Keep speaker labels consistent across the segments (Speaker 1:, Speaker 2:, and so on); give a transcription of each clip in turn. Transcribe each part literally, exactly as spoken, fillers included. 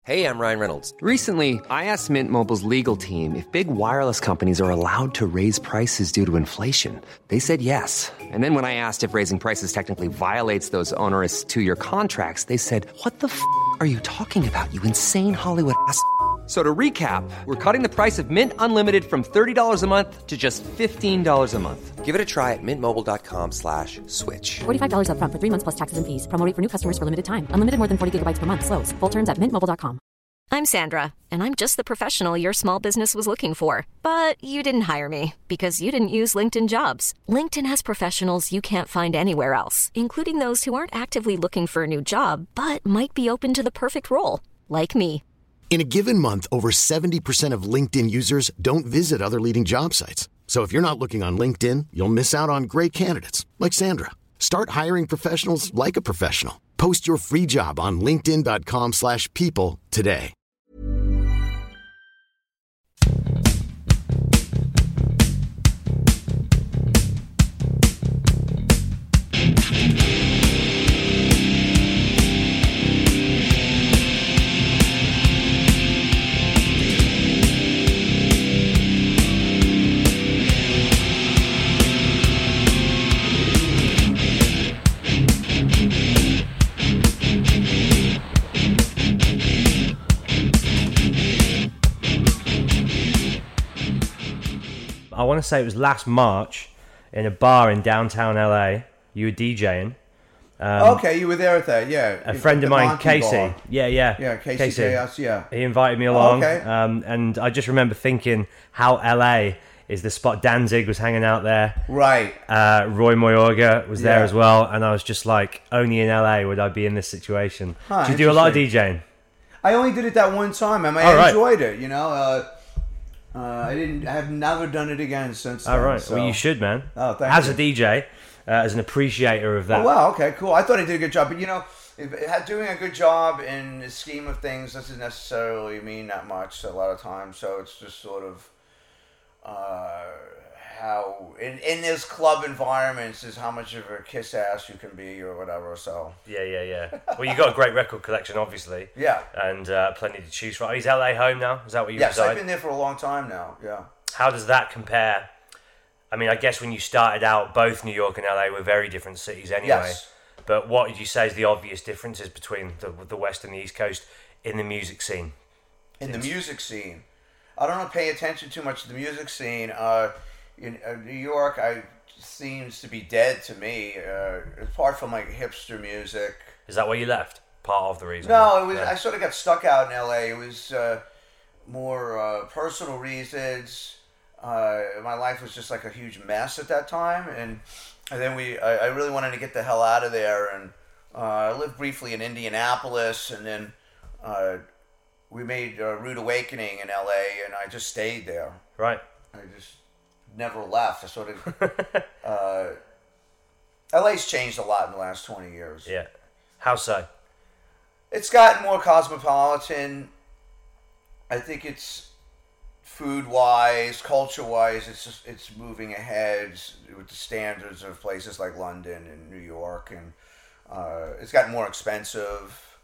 Speaker 1: Hey, I'm Ryan Reynolds.
Speaker 2: Recently, I asked Mint Mobile's legal team if big wireless companies are allowed to raise prices due to inflation. They said yes. And then when I asked if raising prices technically violates those onerous two-year contracts, they said, what the f*** are you talking about, you insane Hollywood ass f- So to recap, we're cutting the price of Mint Unlimited from thirty dollars a month to just fifteen dollars a month.
Speaker 1: Give it a try at mintmobile.com slash switch.
Speaker 3: forty-five dollars up front for three months plus taxes and fees. Promo rate for new customers for limited time. Unlimited more than forty gigabytes per month. Slows full terms at mint mobile dot com.
Speaker 4: I'm Sandra, and I'm just the professional your small business was looking for. But you didn't hire me because you didn't use LinkedIn Jobs. LinkedIn has professionals you can't find anywhere else, including those who aren't actively looking for a new job, but might be open to the perfect role, like me.
Speaker 5: In a given month, over seventy percent of LinkedIn users don't visit other leading job sites. So if you're not looking on LinkedIn, you'll miss out on great candidates like Sandra. Start hiring professionals like a professional. Post your free job on linkedin.com slash people today.
Speaker 6: I want to say it was last March in a bar in downtown L A. You were DJing.
Speaker 7: Um, okay, you were there at that, yeah.
Speaker 6: A friend of mine, Casey.
Speaker 7: Bar.
Speaker 6: Yeah, yeah.
Speaker 7: Yeah, Casey, Casey. Chaos, yeah.
Speaker 6: He invited me along.
Speaker 7: Oh, okay.
Speaker 6: um, and I just remember thinking how L A is the spot. Danzig was hanging out there.
Speaker 7: Right.
Speaker 6: Uh, Roy Mayorga was there
Speaker 7: yeah.
Speaker 6: as well. And I was just like, only in L A would I be in this situation.
Speaker 7: Huh,
Speaker 6: Did you do a lot of DJing?
Speaker 7: I only did it that one time. I mean, I
Speaker 6: right.
Speaker 7: enjoyed it, you know. Uh, Uh, I didn't. I have never done it again since then.
Speaker 6: All right.
Speaker 7: So.
Speaker 6: Well, you should, man.
Speaker 7: Oh, thank
Speaker 6: as
Speaker 7: you.
Speaker 6: As a D J, uh, as an appreciator of that.
Speaker 7: Oh, wow. Okay, cool. I thought I did a good job, but you know, if, if doing a good job in the scheme of things doesn't necessarily mean that much a lot of times. So it's just sort of uh, how in in this club environments is how much of a kiss ass you can be or whatever. So
Speaker 6: yeah, yeah, yeah. Well, you got a great record collection, obviously.
Speaker 7: Yeah.
Speaker 6: And uh, plenty to choose from. Is L A home now? Is that what you
Speaker 7: yes,
Speaker 6: reside?
Speaker 7: I've been there for a long time now. Yeah.
Speaker 6: How does that compare? I mean, I guess when you started out, both New York and L A were very different cities anyway.
Speaker 7: Yes.
Speaker 6: But what would you say is the obvious differences between the the West and the East Coast in the music scene?
Speaker 7: In the music scene, I don't pay attention too much to the music scene. Uh, in uh, New York, I seems to be dead to me. Uh, apart from like hipster music.
Speaker 6: Is that why you left? Part of the reason?
Speaker 7: No, it was.
Speaker 6: Yeah.
Speaker 7: I sort of got stuck out in L A. It was uh, more uh, personal reasons. Uh, my life was just like a huge mess at that time, and and then we. I, I really wanted to get the hell out of there, and uh, I lived briefly in Indianapolis, and then uh, we made uh, Rude Awakening in L A, and I just stayed there.
Speaker 6: Right.
Speaker 7: I just never left. I sort of. uh, L A's changed a lot in the last twenty years.
Speaker 6: Yeah. How so?
Speaker 7: It's gotten more cosmopolitan. I think it's food-wise, culture-wise, it's just, it's moving ahead with the standards of places like London and New York, and uh, it's gotten more expensive.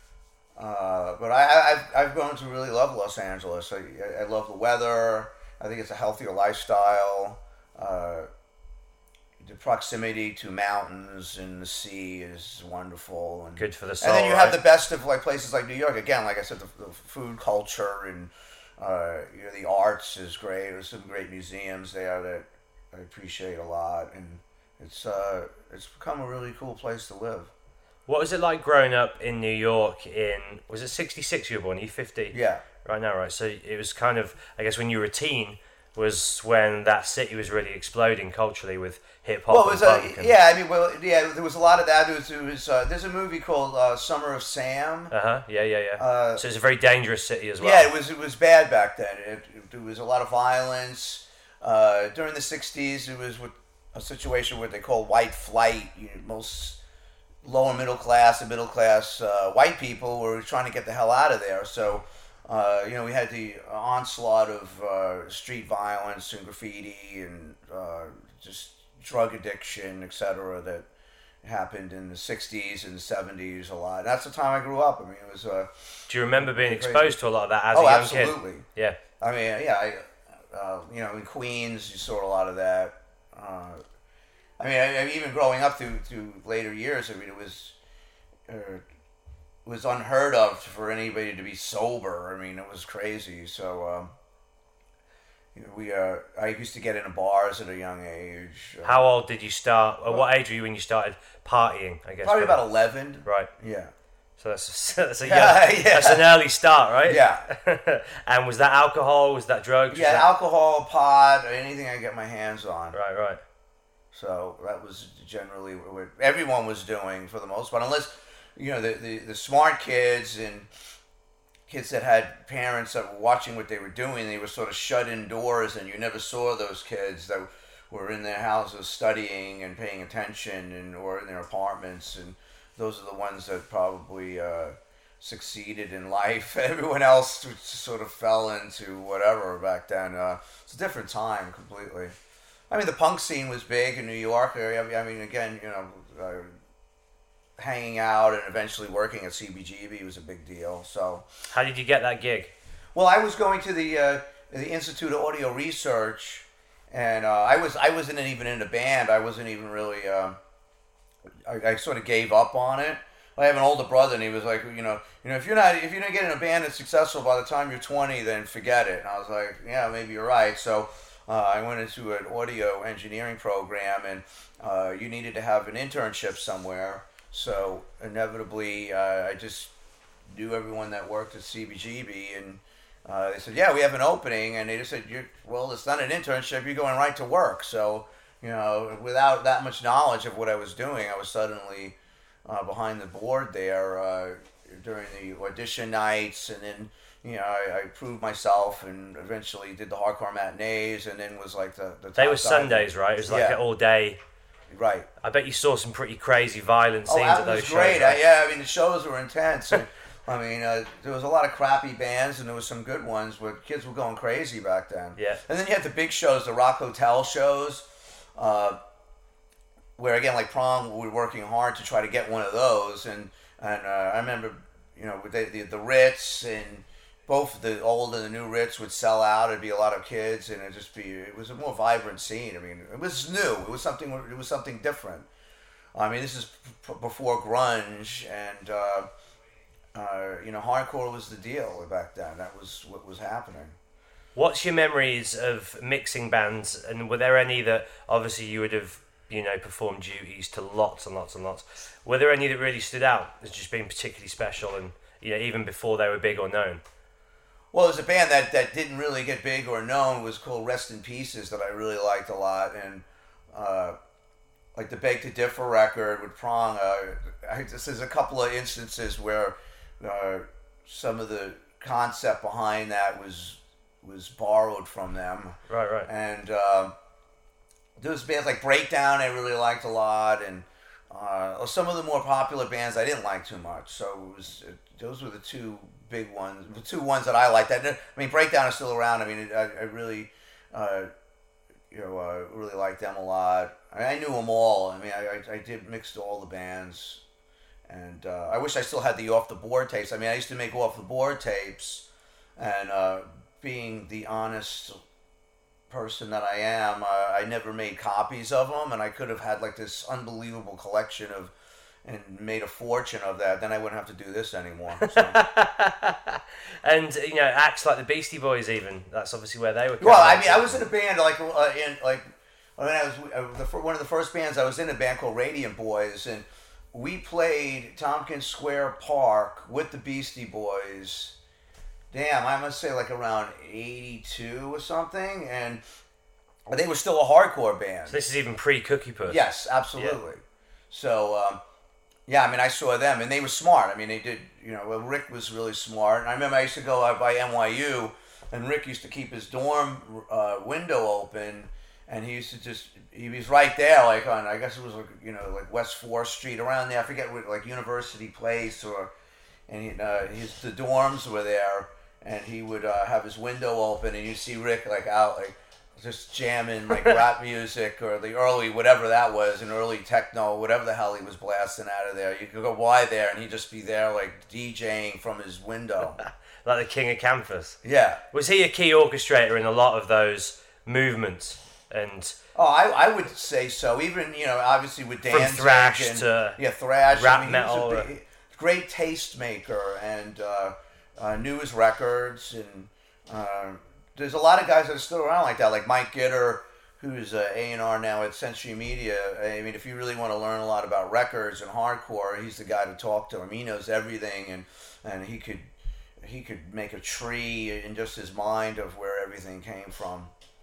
Speaker 7: Uh, but I, I've I've grown to really love Los Angeles. I I love the weather. I think it's a healthier lifestyle. Uh, the proximity to mountains and the sea is wonderful, and
Speaker 6: good for the soul.
Speaker 7: And then you
Speaker 6: right?
Speaker 7: have the best of like places like New York. Again, like I said, the, the food culture and uh, you know, the arts is great. There's some great museums there that I appreciate a lot, and it's uh, it's become a really cool place to live.
Speaker 6: What was it like growing up in New York in, was it sixty-six you were born? Are you fifty?
Speaker 7: Yeah.
Speaker 6: Right now, right. So it was kind of, I guess when you were a teen was when that city was really exploding culturally with hip hop.
Speaker 7: Well, it was
Speaker 6: and
Speaker 7: a,
Speaker 6: punk and...
Speaker 7: yeah, I mean, well, yeah, there was a lot of that. There was, there was uh, there's a movie called uh, Summer of Sam.
Speaker 6: Uh-huh, yeah, yeah, yeah.
Speaker 7: Uh,
Speaker 6: so it's a very dangerous city as well.
Speaker 7: Yeah, it was, it was bad back then. It, it, there was a lot of violence. Uh, during the sixties, it was with a situation where they call white flight. You know, most lower middle class and middle class uh, white people were trying to get the hell out of there. So, uh, you know, we had the onslaught of uh, street violence and graffiti and uh, just drug addiction, et cetera, that happened in the sixties and seventies a lot. That's the time I grew up. I mean, it was. Uh,
Speaker 6: Do you remember being exposed to a lot of that as
Speaker 7: oh,
Speaker 6: a young
Speaker 7: absolutely.
Speaker 6: kid? Yeah.
Speaker 7: I mean, yeah, I, uh, you know, in Queens, you saw a lot of that. Uh, I mean, I, I, even growing up through through later years, I mean, it was uh, it was unheard of for anybody to be sober. I mean, it was crazy. So, um, you know, we uh, I used to get into bars at a young age.
Speaker 6: How old did you start? Or what age were you when you started partying? I guess
Speaker 7: Probably about eleven.
Speaker 6: Right.
Speaker 7: Yeah.
Speaker 6: So that's a, that's a young,
Speaker 7: yeah, yeah.
Speaker 6: that's an early start, right?
Speaker 7: Yeah.
Speaker 6: And was that alcohol? Was that drugs?
Speaker 7: Yeah,
Speaker 6: that...
Speaker 7: alcohol, pot, anything I get my hands on.
Speaker 6: Right, right.
Speaker 7: So that was generally what everyone was doing for the most part, unless, you know, the, the, the smart kids and kids that had parents that were watching what they were doing, they were sort of shut indoors, and you never saw those kids that were in their houses studying and paying attention, and or in their apartments, and those are the ones that probably uh, succeeded in life. Everyone else sort of fell into whatever back then. Uh, it's a different time completely. I mean, the punk scene was big in New York. I mean, again, you know, uh, hanging out and eventually working at C B G B was a big deal. So,
Speaker 6: how did you get that gig?
Speaker 7: Well, I was going to the uh, the Institute of Audio Research, and uh, I was I wasn't even in a band. I wasn't even really. Uh, I, I sort of gave up on it. I have an older brother, and he was like, you know, you know, if you're not, if you don't get in a band that's successful by the time you're twenty, then forget it. And I was like, yeah, maybe you're right. So uh, I went into an audio engineering program, and uh, you needed to have an internship somewhere. So inevitably, uh, I just knew everyone that worked at C B G B, and uh, they said, yeah, we have an opening, and they just said, you're, well, it's not an internship, you're going right to work. So, you know, without that much knowledge of what I was doing, I was suddenly uh, behind the board there uh, during the audition nights, and then, you know, I, I proved myself and eventually did the hardcore matinees, and then was like the, the
Speaker 6: They
Speaker 7: top
Speaker 6: were Sundays, right? It was like
Speaker 7: yeah.
Speaker 6: an all day.
Speaker 7: Right.
Speaker 6: I bet you saw some pretty crazy, violent scenes
Speaker 7: oh,
Speaker 6: at
Speaker 7: that
Speaker 6: those
Speaker 7: was
Speaker 6: shows.
Speaker 7: great.
Speaker 6: Right?
Speaker 7: I, yeah, I mean, the shows were intense. And, I mean, uh, there was a lot of crappy bands, and there was some good ones, but kids were going crazy back then.
Speaker 6: Yeah.
Speaker 7: And then you had the big shows, the Rock Hotel shows, uh, where, again, like Prong, we were working hard to try to get one of those. And, and uh, I remember, you know, the, the, the Ritz, and both the old and the new Ritz would sell out. It'd be a lot of kids, and it'd just be, it was a more vibrant scene. I mean, it was new. It was something, it was something different. I mean, this is p- before grunge, and, uh, uh, you know, hardcore was the deal back then. That was what was happening.
Speaker 6: What's your memories of mixing bands, and were there any that, obviously, you would have, you know, performed duties to lots and lots and lots. Were there any that really stood out as just being particularly special, and, you know, even before they were big or known?
Speaker 7: Well, there's a band that, that didn't really get big or known. It was called Rest in Pieces that I really liked a lot, and uh, like the Beg to Differ record with Prong. Uh, I, this is a couple of instances where uh, some of the concept behind that was was borrowed from them.
Speaker 6: Right, right.
Speaker 7: And uh, there was bands like Breakdown I really liked a lot, and uh, some of the more popular bands I didn't like too much. So it was it, those were the two big ones, the two ones that I liked. That I mean, Breakdown is still around. I mean, it, I, I really, uh, you know, uh, really liked them a lot. I, I knew them all. I mean, I, I, I did mix all the bands, and uh, I wish I still had the off the board tapes. I mean, I used to make off the board tapes, and uh, being the honest person that I am, uh, I never made copies of them, and I could have had like this unbelievable collection of, and made a fortune of that. Then I wouldn't have to do this anymore. So.
Speaker 6: And you know, acts like the Beastie Boys, even that's obviously where they were.
Speaker 7: Well, I mean, I was in a band like uh, in like when I was uh, the, one of the first bands I was in, a band called Radiant Boys, and we played Tompkins Square Park with the Beastie Boys. Damn, I must say like around eighty-two or something, and they were still a hardcore band.
Speaker 6: So this is even pre-Cookie Puss.
Speaker 7: Yes, absolutely. Yeah. So, um, yeah, I mean, I saw them, and they were smart. I mean, they did, you know, well, Rick was really smart. And I remember I used to go out by N Y U, and Rick used to keep his dorm uh, window open, and he used to just, he was right there, like on, I guess it was, like, you know, like West fourth Street, around there. I forget what, like University Place, or, and he, uh, his, the dorms were there. And he would uh, have his window open, and you see Rick like out, like just jamming like rap music or the early whatever that was, an early techno, whatever the hell he was blasting out of there. You could go by there and he'd just be there like DJing from his window.
Speaker 6: Like the king of campus.
Speaker 7: Yeah.
Speaker 6: Was he a key orchestrator in a lot of those movements? And
Speaker 7: oh, I, I would say so. Even, you know, obviously with Danzig
Speaker 6: from thrash
Speaker 7: and,
Speaker 6: to
Speaker 7: yeah, thrash,
Speaker 6: rap
Speaker 7: I mean,
Speaker 6: metal.
Speaker 7: He was a big, great taste maker and uh, uh, knew his records. And uh, there's a lot of guys that are still around like that, like Mike Gitter, who's uh, A and R now at Century Media. I mean, if you really want to learn a lot about records and hardcore, he's the guy to talk to. I mean, he knows everything, and, and he could he could make a tree in just his mind of where everything came from.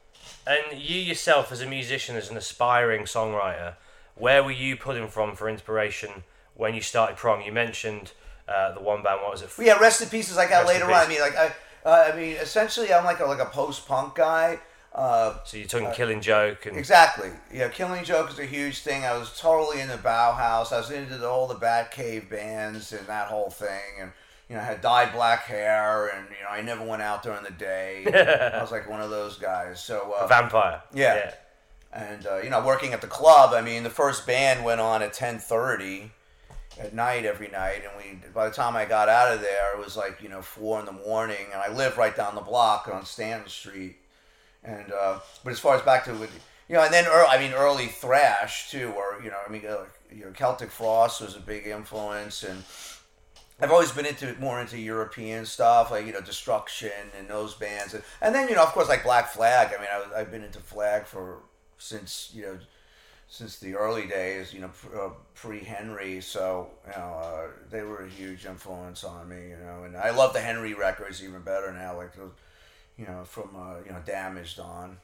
Speaker 6: And you yourself, as a musician, as an aspiring songwriter, where were you pulling from for inspiration when you started Prong? You mentioned uh, the one band. What was it?
Speaker 7: Well, yeah, Rest in Pieces. I got
Speaker 6: Rest
Speaker 7: later
Speaker 6: in
Speaker 7: on. I
Speaker 6: Peace.
Speaker 7: mean, like I, uh, I mean, essentially, I'm like a like a post punk guy. Uh,
Speaker 6: So you're talking Killing Joke and
Speaker 7: exactly. Yeah, Killing Joke is a huge thing. I was totally into Bauhaus. I was into the, all the Batcave bands and that whole thing, and. You know, I had dyed black hair, and you know, I never went out during the day. I was like one of those guys. So uh,
Speaker 6: a vampire.
Speaker 7: yeah.
Speaker 6: yeah.
Speaker 7: And uh, you know, working at the club. I mean, the first band went on at ten thirty at night every night, and we. By the time I got out of there, it was like you know four in the morning, and I lived right down the block on Stanton Street. And uh, but as far as back to you know, and then early, I mean, early thrash too, or you know, I mean, uh, you know, Celtic Frost was a big influence, and. I've always been into more into European stuff, like, you know, Destruction and those bands. And, and then, you know, of course, like Black Flag. I mean, I was, I've been into Flag for, since, you know, since the early days, you know, uh, pre-Henry. So, you know, uh, they were a huge influence on me, you know. And I love the Henry records even better now, like, those, you know, from, uh, you know, Damaged on.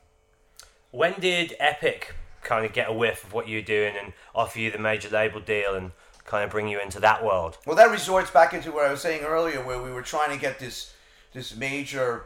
Speaker 6: When did Epic kind of get a whiff of what you were doing and offer you the major label deal and kind of bring you into that world?
Speaker 7: Well, that resorts back into what I was saying earlier, where we were trying to get this this major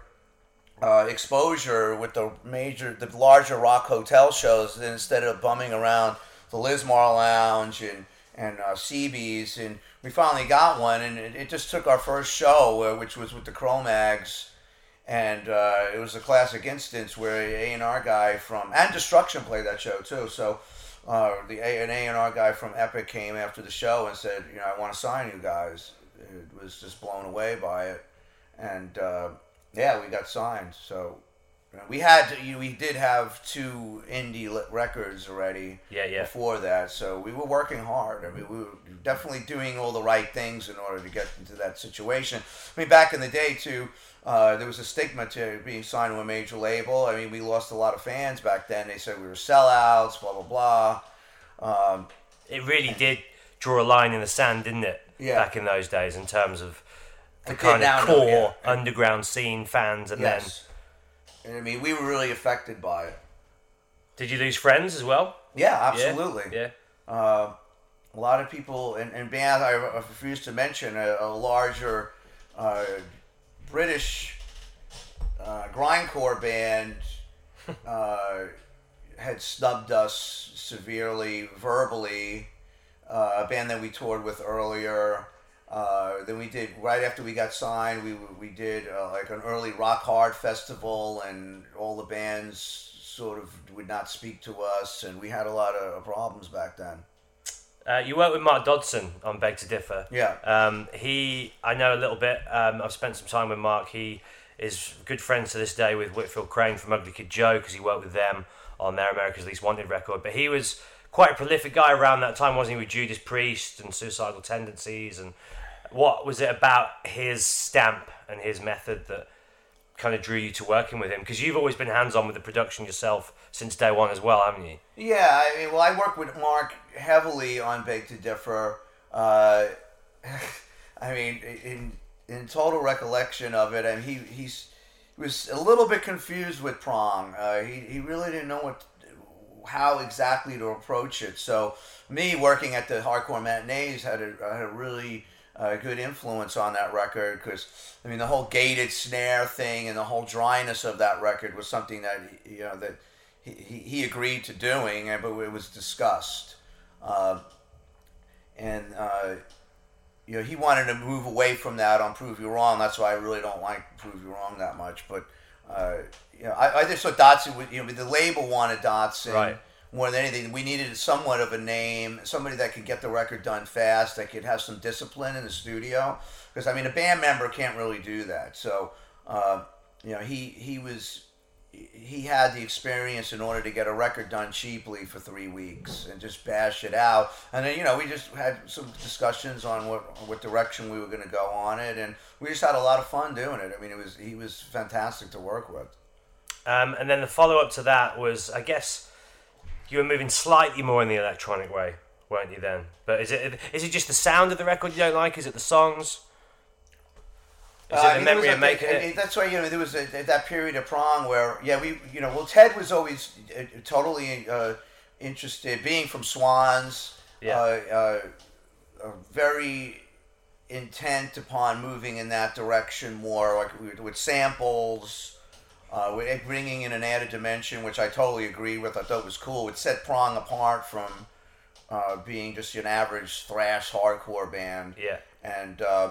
Speaker 7: uh, exposure with the major, the larger rock hotel shows, and instead of bumming around the Lismar Lounge and and uh, C B's, and we finally got one, and it, it just took our first show, uh, which was with the Cro-Mags, and uh, it was a classic instance where an A and R guy from and Destruction played that show too, so. Uh, the A, an A and R guy from Epic came after the show and said, you know, I want to sign you guys. It was just blown away by it, and uh, yeah, we got signed. So you know, we had, to, you know, we did have two indie records already.
Speaker 6: Yeah, yeah.
Speaker 7: Before that, so we were working hard. I mean, we were definitely doing all the right things in order to get into that situation. I mean, back in the day too. Uh, there was a stigma to being signed to a major label. I mean, we lost a lot of fans back then. They said we were sellouts, blah, blah, blah. Um,
Speaker 6: it really did draw a line in the sand, didn't it?
Speaker 7: Yeah.
Speaker 6: Back in those days in terms of the
Speaker 7: It did
Speaker 6: kind
Speaker 7: now,
Speaker 6: of
Speaker 7: no,
Speaker 6: core
Speaker 7: yeah.
Speaker 6: underground scene fans. And
Speaker 7: yes. And I mean, we were really affected by it.
Speaker 6: then, did you lose friends as well?
Speaker 7: Yeah, absolutely.
Speaker 6: Yeah.
Speaker 7: Uh, a lot of people, and, and bands, I refuse to mention, a, a larger uh, British uh, grindcore band uh, had snubbed us severely verbally. Uh, a band that we toured with earlier. Uh, then we did right after we got signed. We we did uh, like an early rock hard festival, and all the bands sort of would not speak to us, and we had a lot of problems back then.
Speaker 6: Uh, you worked with Mark Dodson on Beg to Differ.
Speaker 7: Yeah.
Speaker 6: Um, he, I know a little bit. Um, I've spent some time with Mark. He is good friends to this day with Whitfield Crane from Ugly Kid Joe, because he worked with them on their America's Least Wanted record. But he was quite a prolific guy around that time, wasn't he, with Judas Priest and Suicidal Tendencies? And what was it about his stamp and his method that kind of drew you to working with him? Because you've always been hands-on with the production yourself since day one as well, haven't you?
Speaker 7: Yeah, I mean, well, I worked with Mark heavily on Beg to Differ. Uh, I mean, in in total recollection of it, and he he's he was a little bit confused with Prong. Uh, he he really didn't know what how exactly to approach it. So me working at the Hardcore Matinees had a had a really uh, good influence on that record, because I mean the whole gated snare thing and the whole dryness of that record was something that you know that he he, he agreed to doing, but it was discussed, uh, and uh, you know he wanted to move away from that on Prove You Wrong. That's why I really don't like Prove You Wrong that much, but uh, you know, I, I just thought Dotson, would, you know, the label wanted Dotson
Speaker 6: Right.
Speaker 7: more than anything. We needed somewhat of a name, somebody that could get the record done fast, that could have some discipline in the studio. Because I mean, a band member can't really do that. So, uh, you know, he he was. He had the experience in order to get a record done cheaply for three weeks and just bash it out. And then, you know, we just had some discussions on what what direction we were going to go on it, and we just had a lot of fun doing it. I mean, it was he was fantastic to work with.
Speaker 6: Um, and then the follow-up to that was, I guess, you were moving slightly more in the electronic way, weren't you then? But is it is it just the sound of the record you don't like? Is it the songs? Is
Speaker 7: Uh,
Speaker 6: it
Speaker 7: I
Speaker 6: the
Speaker 7: mean, there
Speaker 6: memory
Speaker 7: was
Speaker 6: of
Speaker 7: a-
Speaker 6: making
Speaker 7: I
Speaker 6: it?
Speaker 7: mean, That's why, you know, there was a, that period of Prong where, yeah, we, you know, well, Ted was always uh, totally uh, interested, being from Swans,
Speaker 6: Yeah.
Speaker 7: uh, uh, uh, very intent upon moving in that direction more, like with, with samples, uh, with bringing in an added dimension, which I totally agree with. I thought was cool. It set Prong apart from uh, being just an average thrash hardcore band.
Speaker 6: Yeah.
Speaker 7: And, uh,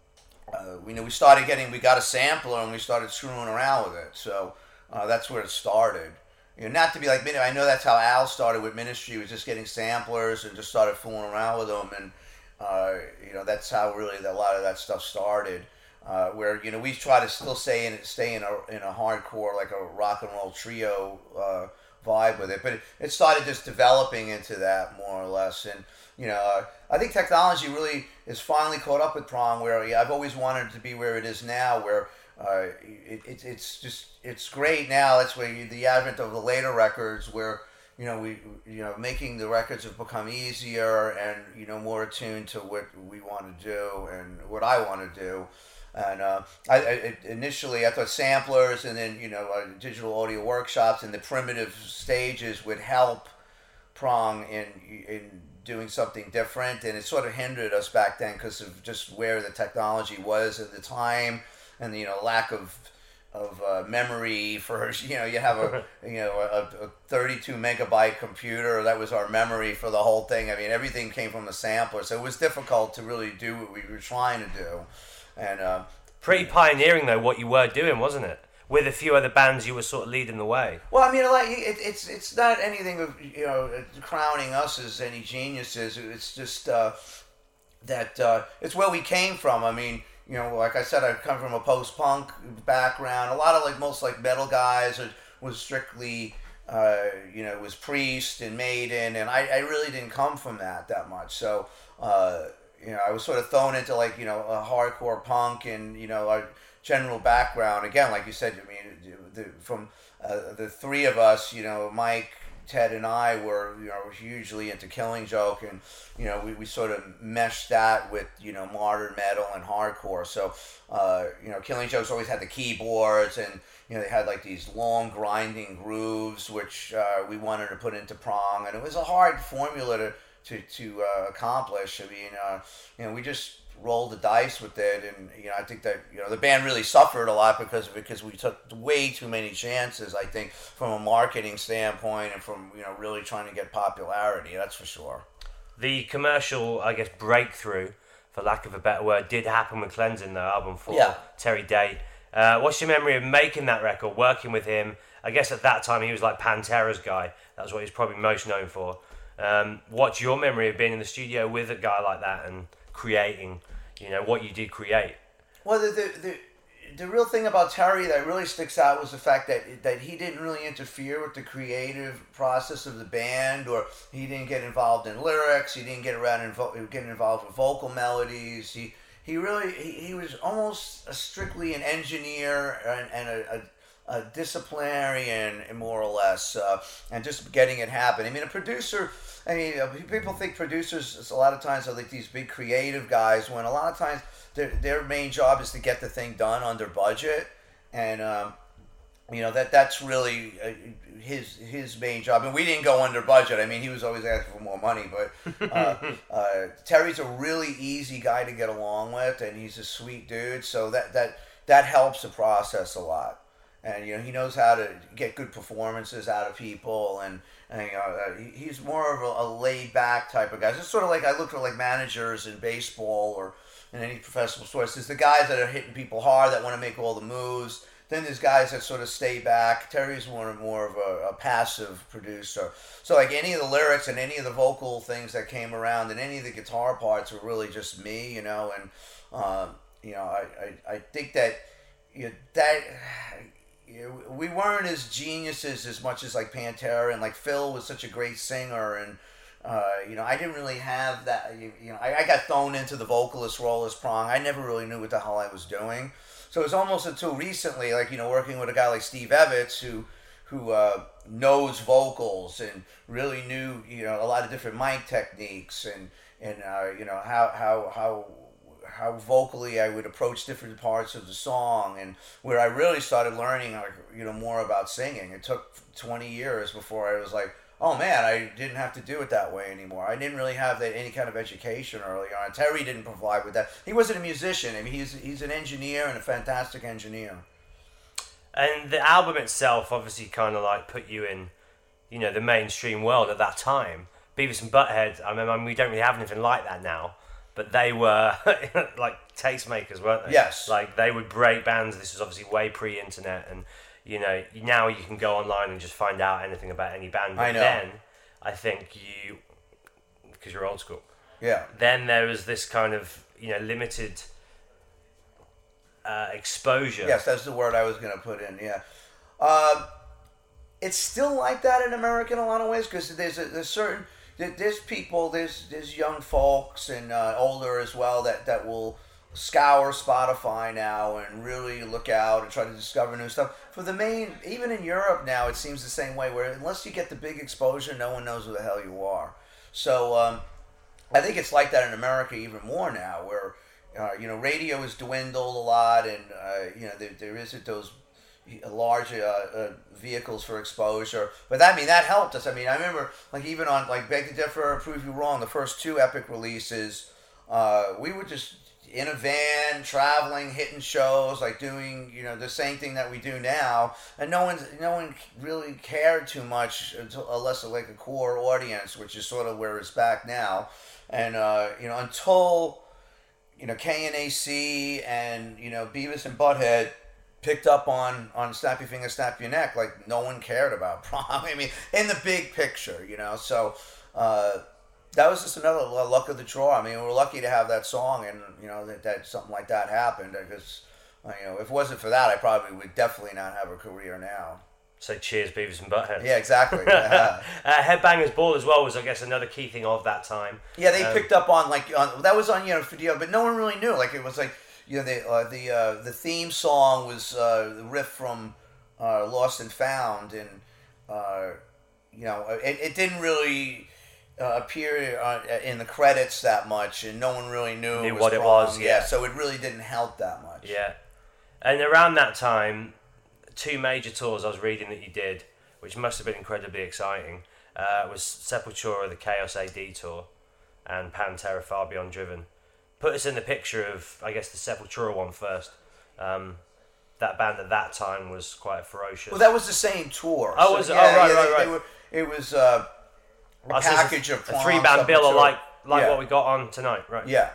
Speaker 7: Uh, we know we started getting, we got a sampler and we started screwing around with it. So uh, that's where it started. You know, not to be like, I know that's how Al started with Ministry. He was just getting samplers and just started fooling around with them. And, uh, you know, that's how really a lot of that stuff started. Uh, where, you know, we try to still stay in, stay in a, in a hardcore, like a rock and roll trio uh, vibe with it. But it, it started just developing into that more or less. And, you know, uh, I think technology really is finally caught up with Prong, where yeah, I've always wanted it to be where it is now, where uh, it, it, it's just, it's great now. That's where you, the advent of the later records, where, you know, we, you know, making the records have become easier and, you know, more attuned to what we want to do and what I want to do. And uh, I, I initially I thought samplers and then, you know, uh, digital audio workshops and the primitive stages would help Prong in in doing something different, and it sort of hindered us back then because of just where the technology was at the time, and you know, lack of of uh, memory for, you know, you have a you know a, a thirty-two megabyte computer. That was our memory for the whole thing. I mean, everything came from the sampler, so it was difficult to really do what we were trying to do. And uh,
Speaker 6: Pretty pioneering though, what you were doing, wasn't it? With a few other bands, you were sort of leading the way.
Speaker 7: Well, I mean, like it, it's it's not anything of, you know, crowning us as any geniuses. It's just uh, that uh, it's where we came from. I mean, you know, like I said, I come from a post-punk background. A lot of like most like metal guys are, was strictly, uh, you know, was Priest and Maiden, and I, I really didn't come from that that much. So, uh, you know, I was sort of thrown into like, you know, a hardcore punk and, you know, a general background. Again, like you said, I mean, the, from uh, the three of us, you know, Mike, Ted, and I were, you know, hugely into Killing Joke, and, you know, we, we sort of meshed that with, you know, modern metal and hardcore. So, uh, you know, Killing Joke's always had the keyboards, and, you know, they had like these long grinding grooves, which uh, we wanted to put into Prong, and it was a hard formula to to, to uh, accomplish. I mean, uh, you know, we just rolled the dice with it, and, you know, I think that, you know, the band really suffered a lot because of it, because we took way too many chances, I think, from a marketing standpoint and from, you know, really trying to get popularity, that's for sure.
Speaker 6: The commercial, I guess, breakthrough, for lack of a better word, did happen with Cleansing, though, album four,
Speaker 7: Yeah.
Speaker 6: Terry Day. Uh, what's your memory of making that record, working with him? I guess at that time he was like Pantera's guy. That's what he's probably most known for. Um, what's your memory of being in the studio with a guy like that and creating, you know, what you did create?
Speaker 7: Well, the the, the, the real thing about Terry that really sticks out was the fact that that he didn't really interfere with the creative process of the band, or he didn't get involved in lyrics. He didn't get around and vo- get involved with vocal melodies. He he really he, he was almost a strictly an engineer and, and a, a a disciplinarian, more or less, uh, and just getting it happen. I mean, a producer, I mean, uh, people think producers a lot of times are like these big creative guys, when a lot of times their, their main job is to get the thing done under budget. And, um, you know, that that's really uh, his his main job. And we didn't go under budget. I mean, he was always asking for more money. But uh, uh, Terry's a really easy guy to get along with, and he's a sweet dude. So that that, that helps the process a lot. And, you know, he knows how to get good performances out of people, and, and you know, uh, he's more of a, a laid-back type of guy. It's sort of like I look for like managers in baseball or in any professional sports. It's the guys that are hitting people hard, that want to make all the moves, then there's guys that sort of stay back. Terry's more more of a, a passive producer. So like any of the lyrics and any of the vocal things that came around and any of the guitar parts were really just me, you know. And uh, you know, I, I, I think that you know, that you know, we weren't as geniuses as much as like Pantera, and like Phil was such a great singer, and uh, you know, I didn't really have that. You, you know, I, I got thrown into the vocalist role as Prong. I never really knew what the hell I was doing. So it's almost until recently, like, you know, working with a guy like Steve Evans, who who uh, knows vocals and really knew, you know, a lot of different mic techniques and and uh, you know how how how how vocally I would approach different parts of the song, and where I really started learning, like, you know, more about singing. It took twenty years before I was like, oh man, I didn't have to do it that way anymore. I didn't really have that any kind of education early on. Terry didn't provide with that. He wasn't a musician. I mean, he's he's an engineer and a fantastic engineer.
Speaker 6: And the album itself obviously kind of like put you in, you know, the mainstream world at that time. Beavis and Butthead, I mean, I mean we don't really have anything like that now, but they were like tastemakers, weren't they?
Speaker 7: Yes.
Speaker 6: Like they would break bands. This was obviously way pre-internet, and you know, now you can go online and just find out anything about any band. But
Speaker 7: I know.
Speaker 6: Then, I think you, because you're old school.
Speaker 7: Yeah.
Speaker 6: Then there was this kind of, you know, limited uh, exposure.
Speaker 7: Yes, that's the word I was going to put in, yeah. Uh, it's still like that in America in a lot of ways, because there's a there's certain, there's people, there's there's young folks and uh, older as well that, that will scour Spotify now and really look out and try to discover new stuff. For the main, even in Europe now, it seems the same way, where unless you get the big exposure, no one knows who the hell you are. So um, I think it's like that in America even more now, where uh, you know, radio has dwindled a lot, and uh, you know, there, there isn't those large uh, uh, vehicles for exposure. But that I mean that helped us. I mean, I remember like even on like Beg to Differ, Prove You Wrong, the first two Epic releases, uh, we would just in a van, traveling, hitting shows, like doing, you know, the same thing that we do now, and no one, no one really cared too much until, unless like a core audience, which is sort of where it's back now, and uh, you know, until you know K N A C and you know Beavis and Butthead picked up on on Snap Your Finger, Snap Your Neck, like no one cared about prom. I mean, in the big picture, you know, so. Uh, That was just another luck of the draw. I mean, we're lucky to have that song, and you know that, that something like that happened. Because you know, if it wasn't for that, I probably would definitely not have a career now.
Speaker 6: So cheers, Beavis and Butthead.
Speaker 7: Yeah, exactly. Yeah.
Speaker 6: uh, Headbangers Ball as well was, I guess, another key thing of that time.
Speaker 7: Yeah, they
Speaker 6: um,
Speaker 7: picked up on like on, that was on you know video, but no one really knew. Like it was like you know the uh, the uh, the theme song was uh, the riff from uh, Lost and Found, and uh, you know it, it didn't really. Uh, appear uh, in the credits that much, and no one really knew,
Speaker 6: knew
Speaker 7: it was
Speaker 6: what it
Speaker 7: wrong.
Speaker 6: was. Yeah.
Speaker 7: yeah, so it really didn't help that much.
Speaker 6: Yeah, and around that time, two major tours I was reading that you did, which must have been incredibly exciting, uh, was Sepultura, the Chaos A D tour, and Pantera, Far Beyond Driven. Put us in the picture of, I guess, the Sepultura one first. Um, that band at that time was quite ferocious.
Speaker 7: Well, that was the same tour.
Speaker 6: Oh,
Speaker 7: so,
Speaker 6: was it?
Speaker 7: Yeah,
Speaker 6: Oh, right,
Speaker 7: yeah,
Speaker 6: right,
Speaker 7: they,
Speaker 6: right.
Speaker 7: They were, it was. Uh, A
Speaker 6: Oh, so it's
Speaker 7: package
Speaker 6: a,
Speaker 7: of
Speaker 6: a three-band bill, like like
Speaker 7: yeah.
Speaker 6: what we got on tonight, right?
Speaker 7: Yeah.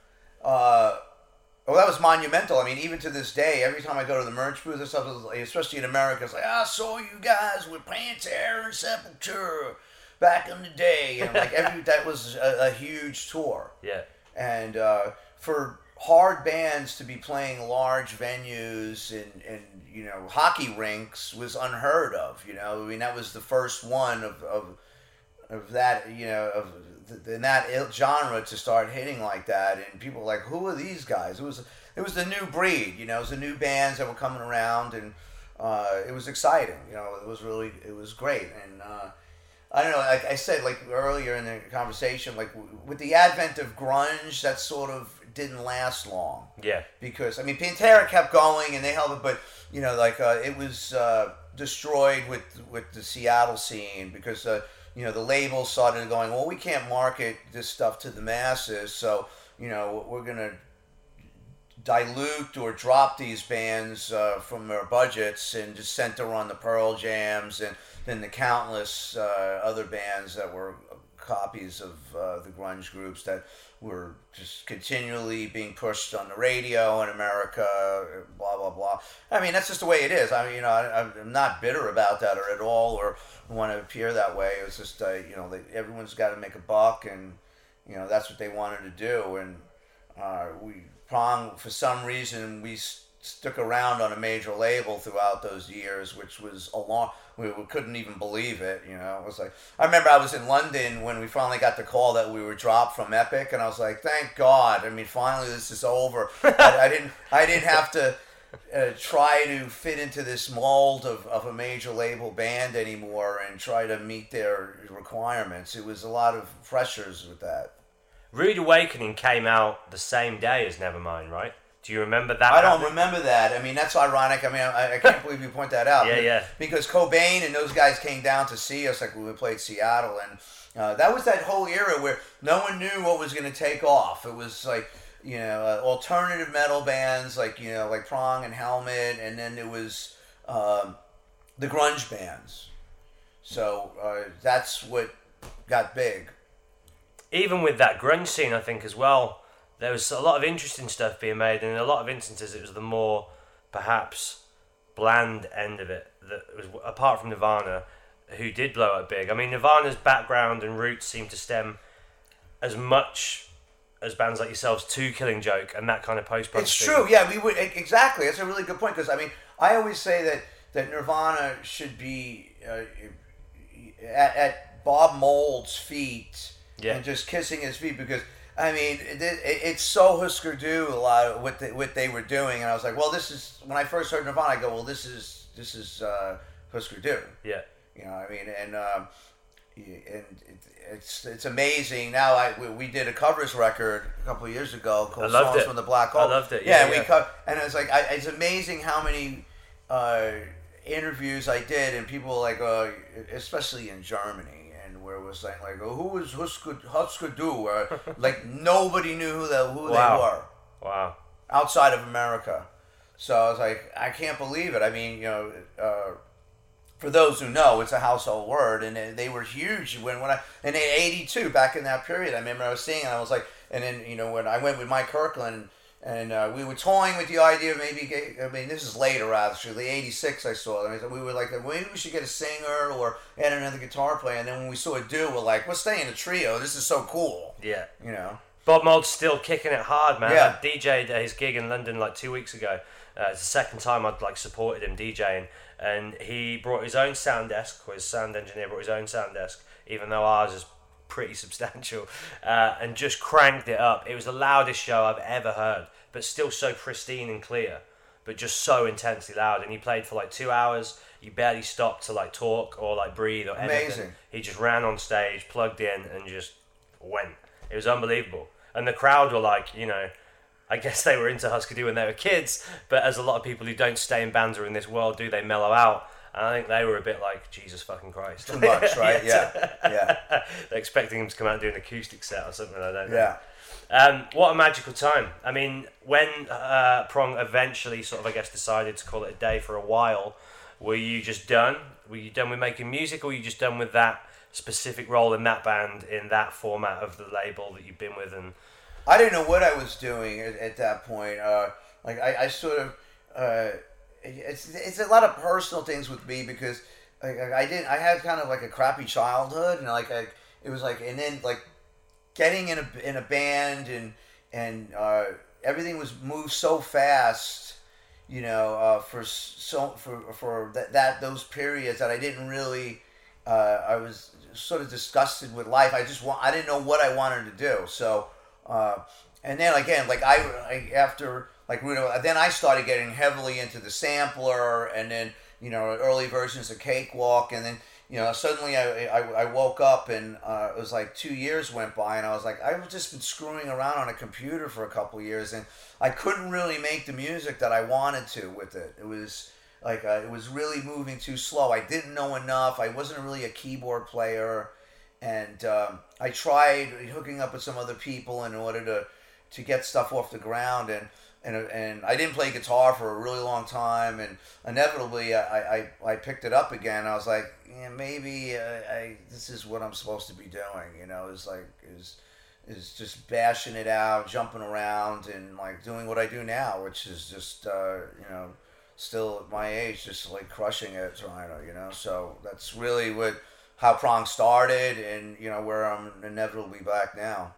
Speaker 7: Uh, well, that was monumental. I mean, even to this day, every time I go to the merch booth or stuff, especially in America, it's like, I saw you guys with Pantera and Sepultura back in the day, and like every that was a, a huge tour.
Speaker 6: Yeah.
Speaker 7: And uh, for hard bands to be playing large venues and, and you know hockey rinks was unheard of. You know, I mean that was the first one of of, of that you know of the, in that genre to start hitting like that, and people were like, who are these guys? It was it was the new breed. You know, it was the new bands that were coming around, and uh, it was exciting. You know, it was really it was great, and. Uh, I don't know, like I said, like earlier in the conversation, like w- with the advent of grunge, that sort of didn't last long.
Speaker 6: Yeah.
Speaker 7: Because, I mean, Pantera kept going and they held it, but, you know, like uh, it was uh, destroyed with with the Seattle scene because, uh, you know, the labels started going, well, we can't market this stuff to the masses, so, you know, we're going to dilute or drop these bands uh, from their budgets and just center on the Pearl Jams and then the countless uh, other bands that were copies of uh, the grunge groups that were just continually being pushed on the radio in America, blah, blah, blah. I mean, that's just the way it is. I mean, you know, I, I'm not bitter about that or at all or want to appear that way. It was just, uh, you know, they, everyone's got to make a buck, and, you know, that's what they wanted to do. And uh, we, Prong, for some reason, we stuck around on a major label throughout those years, which was a long... We, we couldn't even believe it, you know. It was like, I remember I was in London when we finally got the call that we were dropped from Epic, and I was like, thank God. I mean, finally this is over. I, I didn't I didn't have to uh, try to fit into this mold of, of a major label band anymore and try to meet their requirements. It was a lot of pressures with that.
Speaker 6: Rude Awakening came out the same day as Nevermind, right? Do you remember that?
Speaker 7: I don't remember that. I mean, that's ironic. I mean, I, I can't believe you point that out.
Speaker 6: Yeah, yeah.
Speaker 7: Because Cobain and those guys came down to see us, like when we played Seattle, and uh, that was that whole era where no one knew what was going to take off. It was like, you know, uh, alternative metal bands, like, you know, like Prong and Helmet, and then there was um, the grunge bands. So uh, that's what got big.
Speaker 6: Even with that grunge scene, I think, as well, there was a lot of interesting stuff being made, and in a lot of instances it was the more, perhaps, bland end of it, that was, apart from Nirvana, who did blow up big. I mean, Nirvana's background and roots seem to stem as much as bands like yourselves to Killing Joke and that kind of post-punk
Speaker 7: It's
Speaker 6: scene.
Speaker 7: true, yeah, we would, exactly. That's a really good point, because, I mean, I always say that, that Nirvana should be uh, at, at Bob Mould's feet, yeah, and just kissing his feet, because... I mean, it, it, it's so Husker Du a lot of what they, what they were doing, and I was like, well, this is when I first heard Nirvana. I go, well, this is this is uh, Husker Du.
Speaker 6: Yeah.
Speaker 7: You know, I mean, and um, and it, it's it's amazing. Now, I we, we did a covers record a couple of years ago called
Speaker 6: I loved
Speaker 7: Songs
Speaker 6: it.
Speaker 7: from the Black Hole.
Speaker 6: I loved it.
Speaker 7: Yeah,
Speaker 6: Yeah,
Speaker 7: and
Speaker 6: yeah.
Speaker 7: we co- and it's like I, it's amazing how many uh, interviews I did, and people like, uh, especially in Germany. Where it was saying like, oh, who is Husker, Husker Du? Or, like nobody knew who, the, who
Speaker 6: wow.
Speaker 7: they were.
Speaker 6: Wow.
Speaker 7: Outside of America. So I was like, I can't believe it. I mean, you know, uh, for those who know, it's a household word, and they, they were huge when when I in eighty-two, back in that period. I remember I was seeing, and I was like, and then you know when I went with Mike Kirkland. And uh, we were toying with the idea of maybe get, I mean, this is later, actually. eighty-six, I saw it. We were like, maybe we should get a singer or add another guitar player. And then when we saw it do, we're like, we're staying a trio. This is so cool.
Speaker 6: Yeah.
Speaker 7: You know?
Speaker 6: Bob Mould's still kicking it hard, man.
Speaker 7: Yeah.
Speaker 6: I D J'd at his gig in London like two weeks ago. Uh, it's the second time I'd like supported him DJing. And he brought his own sound desk, or his sound engineer brought his own sound desk, even though ours is pretty substantial, uh, and just cranked it up. It was the loudest show I've ever heard, but still so pristine and clear, but just so intensely loud. And he played for like two hours. He barely stopped to like talk or like breathe or anything.
Speaker 7: Amazing.
Speaker 6: He just ran on stage, plugged in, and just went. It was unbelievable. And the crowd were like, you know, I guess they were into Husker Du when they were kids, but as a lot of people who don't stay in bands or in this world do, they mellow out. And I think they were a bit like, Jesus fucking Christ.
Speaker 7: Too much, right? yeah, yeah.
Speaker 6: They're expecting him to come out and do an acoustic set or something, I don't know.
Speaker 7: Yeah.
Speaker 6: Um, what a magical time. I mean, when uh, Prong eventually sort of, I guess, decided to call it a day for a while, were you just done? Were you done with making music, or were you just done with that specific role in that band, in that format of the label that you've been with? And
Speaker 7: I didn't know what I was doing at, at that point. Uh, like, I, I sort of... Uh, It's it's a lot of personal things with me, because like, I didn't I had kind of like a crappy childhood, and like I, it was like and then like getting in a in a band and and uh, everything was moved so fast, you know, uh, for so for for that, that those periods that I didn't really uh, I was sort of disgusted with life. I just want I didn't know what I wanted to do. So uh, and then again, like I, I after. Like, then I started getting heavily into the sampler, and then, you know, early versions of Cakewalk, and then, you know, suddenly I I, I woke up, and uh, it was like two years went by, and I was like, I've just been screwing around on a computer for a couple of years, and I couldn't really make the music that I wanted to with it. It was like, uh, it was really moving too slow. I didn't know enough. I wasn't really a keyboard player, and um, I tried hooking up with some other people in order to, to get stuff off the ground, and and and I didn't play guitar for a really long time, and inevitably I I, I picked it up again. I was like, yeah, maybe I, I this is what I'm supposed to be doing. You know, is like is is just bashing it out, jumping around, and like doing what I do now, which is just uh, you know. Still at my age, just like crushing it, trying to, you know. So that's really what how Prong started, and you know where I'm inevitably back now.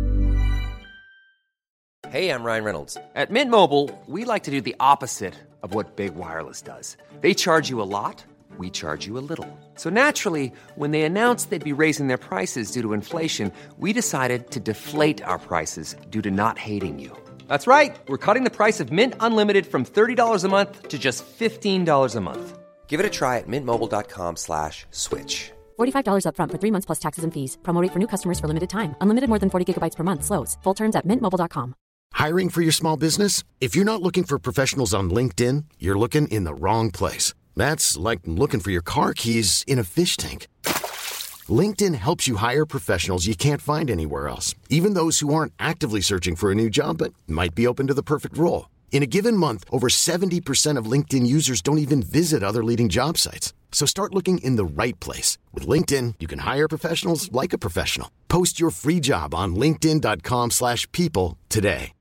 Speaker 1: Hey, I'm Ryan Reynolds.
Speaker 2: At Mint Mobile, we like to do the opposite of what Big Wireless does. They charge you a lot, we charge you a little. So naturally, when they announced they'd be raising their prices due to inflation, we decided to deflate our prices due to not hating you. That's right. We're cutting the price of Mint Unlimited from thirty dollars a month to just fifteen dollars a month.
Speaker 1: Give it a try at mintmobile.com slash switch.
Speaker 3: forty-five dollars up front for three months plus taxes and fees. Promo rate for new customers for limited time. Unlimited more than forty gigabytes per month. Slows full terms at mint mobile dot com.
Speaker 5: Hiring for your small business? If you're not looking for professionals on LinkedIn, you're looking in the wrong place. That's like looking for your car keys in a fish tank. LinkedIn helps you hire professionals you can't find anywhere else, even those who aren't actively searching for a new job but might be open to the perfect role. In a given month, over seventy percent of LinkedIn users don't even visit other leading job sites. So start looking in the right place. With LinkedIn, you can hire professionals like a professional. Post your free job on linkedin.com slash people today.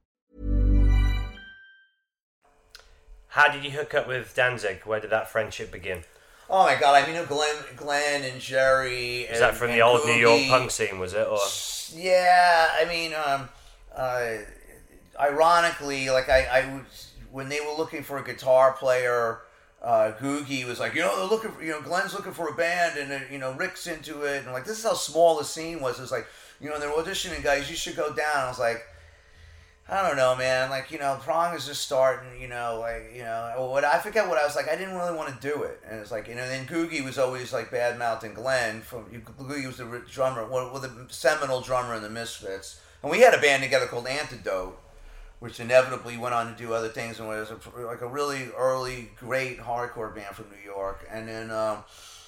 Speaker 6: How did you hook up with Danzig? Where did that friendship begin?
Speaker 7: Oh my God! I mean, Glenn, Glenn and Jerry.
Speaker 6: Is that from the old New York punk scene? Was it? Or
Speaker 7: yeah, I mean, um, uh, ironically, like I, I was when they were looking for a guitar player, uh, Googie was like, you know, they're looking for, you know, Glenn's looking for a band, and uh, you know, Rick's into it, and like this is how small the scene was. It was like, you know, they're auditioning guys. You should go down. I was like, I don't know, man. Like, you know, Prong is just starting, you know, like, you know, what I forget what I was like. I didn't really want to do it. And it's like, you know, then Googie was always like bad mouthing Glenn. From Googie was the drummer, well, the seminal drummer in the Misfits. And we had a band together called Antidote, which inevitably went on to do other things and was a, like a really early, great hardcore band from New York. And then, um,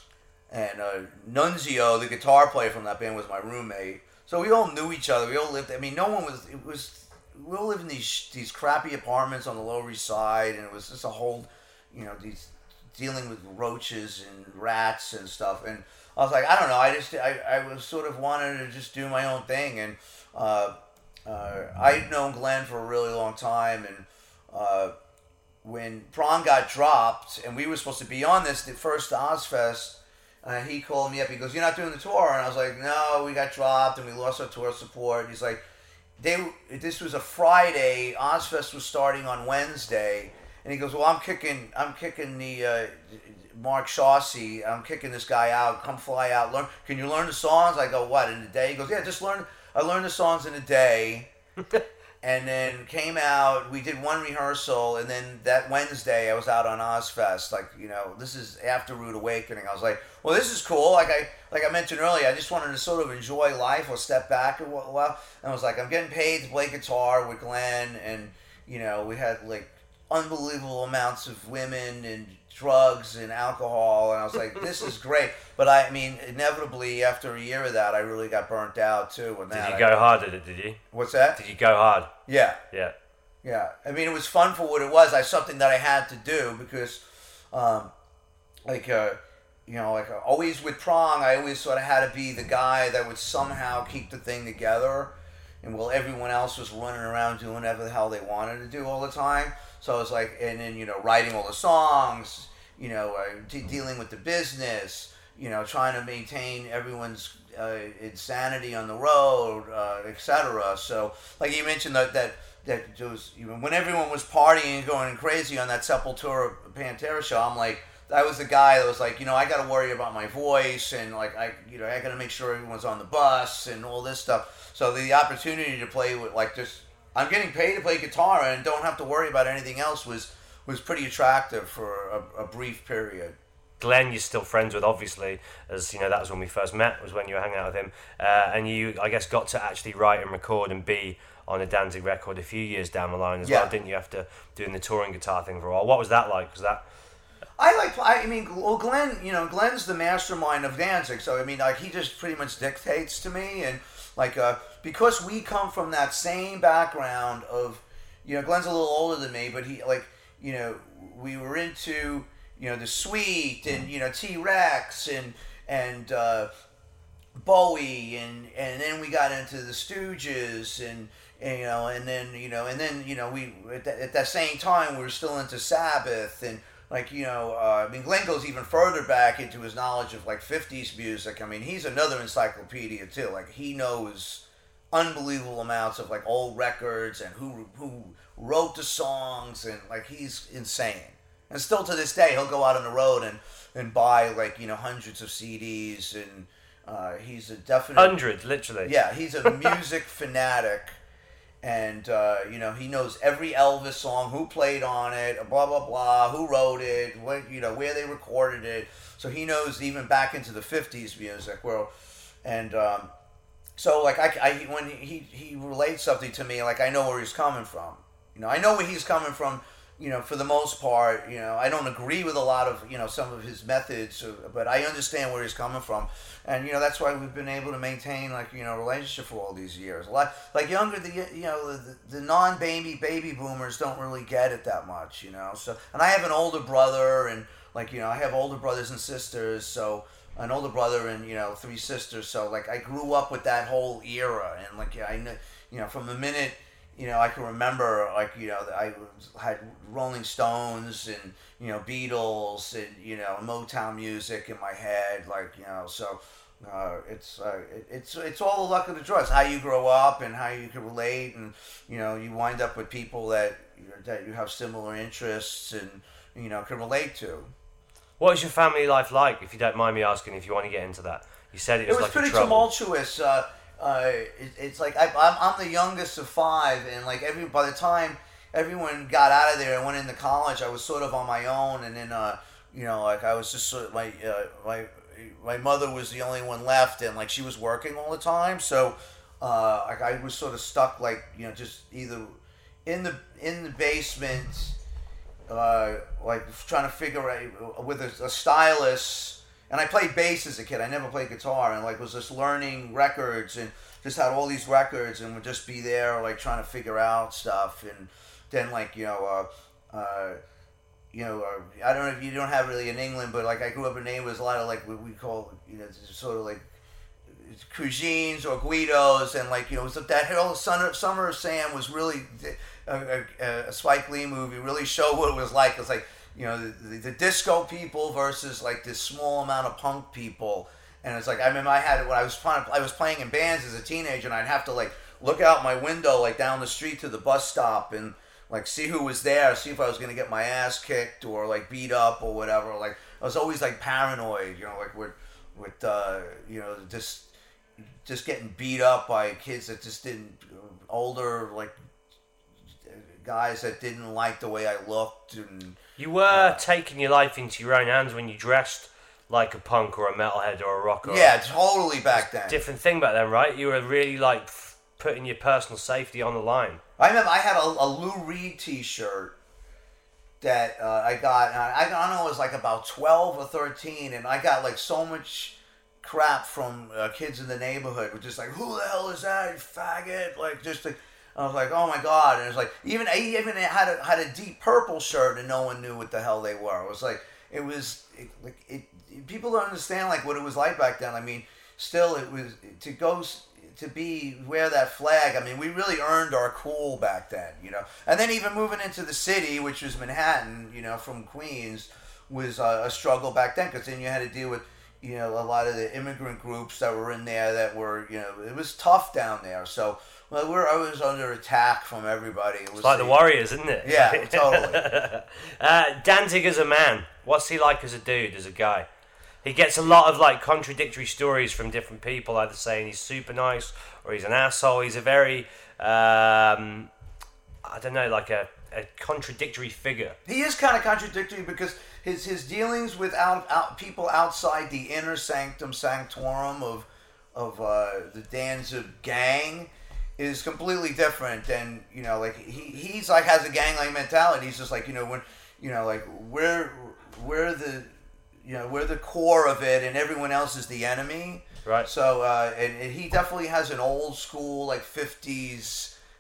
Speaker 7: and uh, Nunzio, the guitar player from that band, was my roommate. So we all knew each other. We all lived, I mean, no one was, it was, we all lived in these these crappy apartments on the Lower East Side, and it was just a whole, you know, these dealing with roaches and rats and stuff. And I was like, I don't know, I just I, I was sort of wanted to just do my own thing. And uh, uh, I'd known Glenn for a really long time, and uh, when Prong got dropped, and we were supposed to be on this the first Ozfest, uh, he called me up. He goes, "You're not doing the tour?" And I was like, "No, we got dropped, and we lost our tour support." And he's like, They, this was a Friday. Ozfest was starting on Wednesday, and he goes, "Well, I'm kicking, I'm kicking the uh, Mark Chaussee. I'm kicking this guy out. Come fly out. Learn. Can you learn the songs?" I go, "What, in a day?" He goes, "Yeah, just learn. I learned the songs in a day." And then came out. We did one rehearsal, and then that Wednesday I was out on Ozfest. Like, you know, this is after Rude Awakening. I was like, well, this is cool. Like I like I mentioned earlier, I just wanted to sort of enjoy life or step back a while. And I was like, I'm getting paid to play guitar with Glenn, and you know, we had like unbelievable amounts of women and drugs and alcohol, and I was like, this is great. But I, I mean, inevitably after a year of that, I really got burnt out too. With that,
Speaker 6: did you go
Speaker 7: I,
Speaker 6: hard at it? Did you?
Speaker 7: What's that?
Speaker 6: Did you go hard?
Speaker 7: Yeah.
Speaker 6: Yeah.
Speaker 7: Yeah. I mean, it was fun for what it was. I something that I had to do because, um, like, uh, you know, like uh, always with Prong, I always sort of had to be the guy that would somehow keep the thing together, and while everyone else was running around doing whatever the hell they wanted to do all the time. So I was like, and then, you know, writing all the songs, you know, uh, de- dealing with the business, you know, trying to maintain everyone's uh, insanity on the road, uh, et cetera. So, like you mentioned that that that was, you know, when everyone was partying and going crazy on that Sepultura Pantera show, I'm like, I was the guy that was like, you know, I got to worry about my voice, and like I, you know, I got to make sure everyone's on the bus and all this stuff. So the opportunity to play with like just, I'm getting paid to play guitar and don't have to worry about anything else was was pretty attractive for a, a brief period.
Speaker 6: Glenn, you're still friends with, obviously, as you know, that was when we first met, was when you were hanging out with him, uh, and you, I guess, got to actually write and record and be on a Danzig record a few years down the line as yeah. well, didn't you? After doing the touring guitar thing for a while, what was that like? Was that?
Speaker 7: I like. I mean, well, Glenn. You know, Glenn's the mastermind of Danzig, so I mean, like he just pretty much dictates to me, and like uh, because we come from that same background of, you know, Glenn's a little older than me, but he like, you know, we were into, you know, the Sweet and you know T-Rex and and uh, Bowie and and then we got into the Stooges and, and you know and then you know and then you know we at that, at that same time we were still into Sabbath and like you know uh, I mean Glenn goes even further back into his knowledge of like fifties music. I mean he's another encyclopedia too. Like he knows unbelievable amounts of like old records and who who wrote the songs and like he's insane. And still to this day he'll go out on the road and, and buy like you know hundreds of C Ds and uh, he's a definite
Speaker 6: hundreds literally.
Speaker 7: Yeah, he's a music fanatic and uh, you know he knows every Elvis song, who played on it, blah blah blah, who wrote it, what you know where they recorded it. So he knows even back into the fifties music world and. Um, So like I, I when he, he relates something to me, like I know where he's coming from. You know, I know where he's coming from. You know, for the most part, you know, I don't agree with a lot of you know some of his methods, but I understand where he's coming from, and you know that's why we've been able to maintain like you know relationship for all these years. A lot like younger, the you know the, the non-baby baby boomers don't really get it that much. You know, so and I have an older brother, and like you know I have older brothers and sisters, so. An older brother and you know three sisters, so like I grew up with that whole era, and like I know you know from the minute you know I can remember like you know I had Rolling Stones and you know Beatles and you know Motown music in my head, like you know so uh, it's uh, it, it's it's all the luck of the draw. It's how you grow up and how you can relate, and you know you wind up with people that that you have similar interests and you know can relate to.
Speaker 6: What is your family life like, if you don't mind me asking, if you want to get into that? You said it was,
Speaker 7: it was
Speaker 6: like
Speaker 7: pretty
Speaker 6: a trouble.
Speaker 7: tumultuous. Uh, uh, it, it's like I, I'm, I'm the youngest of five, and like every by the time everyone got out of there and went into college, I was sort of on my own, and then uh, you know, like I was just sort of, my uh, my my mother was the only one left, and like she was working all the time, so uh, like I was sort of stuck, like you know, just either in the in the basement. Uh, like trying to figure out with a, a stylus, and I played bass as a kid. I never played guitar, and like was just learning records and just had all these records and would just be there like trying to figure out stuff. And then like you know, uh, uh, you know, uh, I don't know if you don't have really in England, but like I grew up in England, was a lot of like what we call you know sort of like cuisines or Guidos, and like you know, it was that whole Summer, Summer of Sam was really. A, a, a Spike Lee movie really showed what it was like. It's like you know the, the, the disco people versus like this small amount of punk people, and it's like I remember I had it when I was trying to, I was playing in bands as a teenager, and I'd have to like look out my window like down the street to the bus stop and like see who was there, see if I was gonna get my ass kicked or like beat up or whatever. Like I was always like paranoid, you know, like with with uh, you know just just getting beat up by kids that just didn't older like. Guys that didn't like the way I looked, and
Speaker 6: you were uh, taking your life into your own hands when you dressed like a punk or a metalhead or a rocker.
Speaker 7: Yeah, totally back then.
Speaker 6: Different thing back then, right? You were really like f- putting your personal safety on the line.
Speaker 7: I remember I had a, a Lou Reed T-shirt that uh, I got. I, I don't know, it was like about twelve or thirteen, and I got like so much crap from uh, kids in the neighborhood, which just like, who the hell is that, you faggot? Like just like. I was like, oh my god! And it was like, even I even had a had a Deep Purple shirt, and no one knew what the hell they were. It was like, it was it, like it. People don't understand like what it was like back then. I mean, still, it was to go to be wear that flag. I mean, we really earned our cool back then, you know. And then even moving into the city, which was Manhattan, you know, from Queens, was a, a struggle back then because then you had to deal with, you know, a lot of the immigrant groups that were in there that were, you know, it was tough down there. So. Well, we're always under attack from everybody. It was
Speaker 6: it's like the, the Warriors, isn't it?
Speaker 7: Yeah, totally.
Speaker 6: uh, Danzig as a man, what's he like as a dude, as a guy? He gets a lot of like contradictory stories from different people, either saying he's super nice or he's an asshole. He's a very, um, I don't know, like a, a contradictory figure.
Speaker 7: He is kind of contradictory because his his dealings with out, out people outside the inner sanctum sanctorum of of uh, the Danzig gang. Is completely different than, you know, like he he's like has a gang-like mentality. He's just like, you know, when, you know, like we're we're the, you know, we're the core of it, and everyone else is the enemy.
Speaker 6: Right.
Speaker 7: So uh, and, and he definitely has an old school like fifties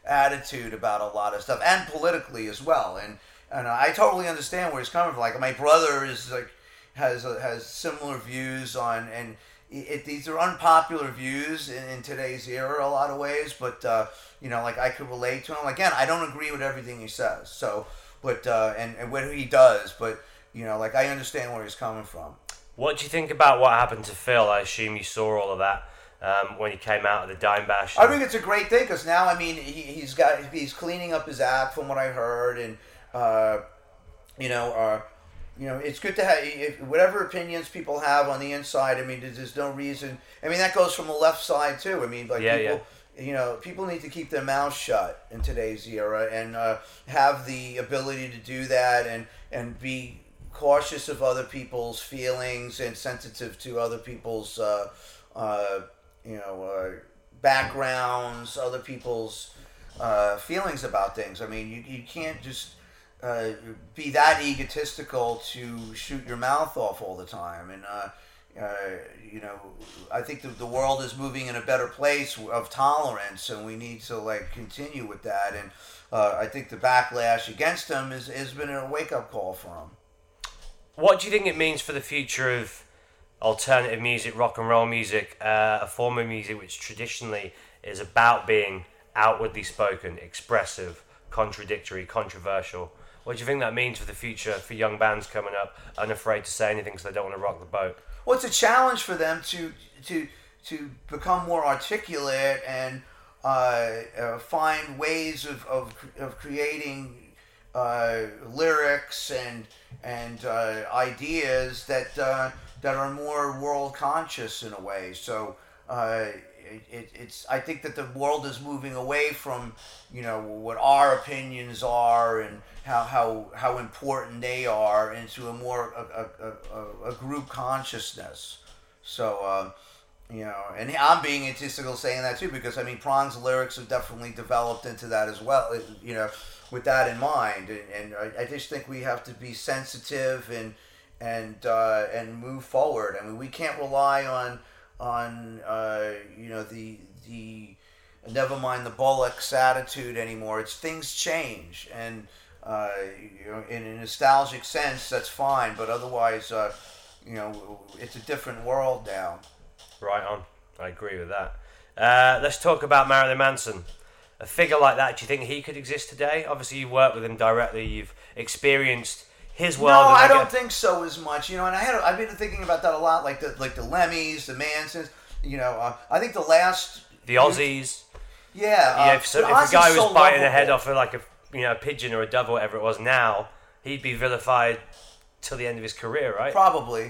Speaker 7: attitude about a lot of stuff, and politically as well. And and I totally understand where he's coming from. Like my brother is like has has similar views on, and it, these are unpopular views in, in today's era a lot of ways. But uh, you know, like I could relate to him. Again, I don't agree with everything he says. So, but uh, and and what he does, but you know, like I understand where he's coming from.
Speaker 6: What do you think about what happened to Phil? I assume you saw all of that um, when he came out of the Dime Bash.
Speaker 7: I think it's a great thing because now, I mean, he, he's got he's cleaning up his act from what I heard, and uh, you know, uh, you know, it's good to have if, whatever opinions people have on the inside. I mean, there's, there's no reason. I mean, that goes from the left side too. I mean, like
Speaker 6: yeah,
Speaker 7: people.
Speaker 6: Yeah.
Speaker 7: You know, people need to keep their mouths shut in today's era and uh, have the ability to do that and, and be cautious of other people's feelings and sensitive to other people's, uh, uh, you know, uh, backgrounds, other people's uh, feelings about things. I mean, you, you can't just uh, be that egotistical to shoot your mouth off all the time. And, uh, Uh, you know, I think the, the world is moving in a better place of tolerance, and we need to like continue with that. And uh, I think the backlash against him is has been a wake up call for him.
Speaker 6: What do you think it means for the future of alternative music, rock and roll music, uh, a form of music which traditionally is about being outwardly spoken, expressive, contradictory, controversial? What do you think that means for the future for young bands coming up, unafraid to say anything because they don't want to rock the boat?
Speaker 7: Well, it's a challenge for them to to to become more articulate and uh, uh, find ways of of, of creating uh, lyrics and and uh, ideas that uh, that are more world conscious in a way. So uh, it, it, it's I think that the world is moving away from you know what our opinions are and how how how important they are into a more a, a, a, a group consciousness. So uh, you know, and I'm being egotistical saying that too because I mean Prong's lyrics have definitely developed into that as well. You know, with that in mind, and, and I, I just think we have to be sensitive and and uh, and move forward. I mean, we can't rely on on uh, you know the the never mind the bullocks attitude anymore. It's things change and. Uh, you know, in a nostalgic sense, that's fine, but otherwise, uh, you know, it's a different world now.
Speaker 6: Right on. I agree with that. Uh, let's talk about Marilyn Manson. A figure like that, do you think he could exist today? Obviously, you work with him directly. You've experienced his world.
Speaker 7: No, I, I don't
Speaker 6: get...
Speaker 7: think so as much. You know, and I had I've been thinking about that a lot, like the like the Lemmys, the Mansons. You know, uh, I think the last
Speaker 6: the Aussies.
Speaker 7: Yeah.
Speaker 6: Uh, yeah if so, if a guy was
Speaker 7: so
Speaker 6: biting
Speaker 7: lovable.
Speaker 6: a head off of like a you know a pigeon or a dove or whatever it was, now he'd be vilified till the end of his career, right?
Speaker 7: Probably.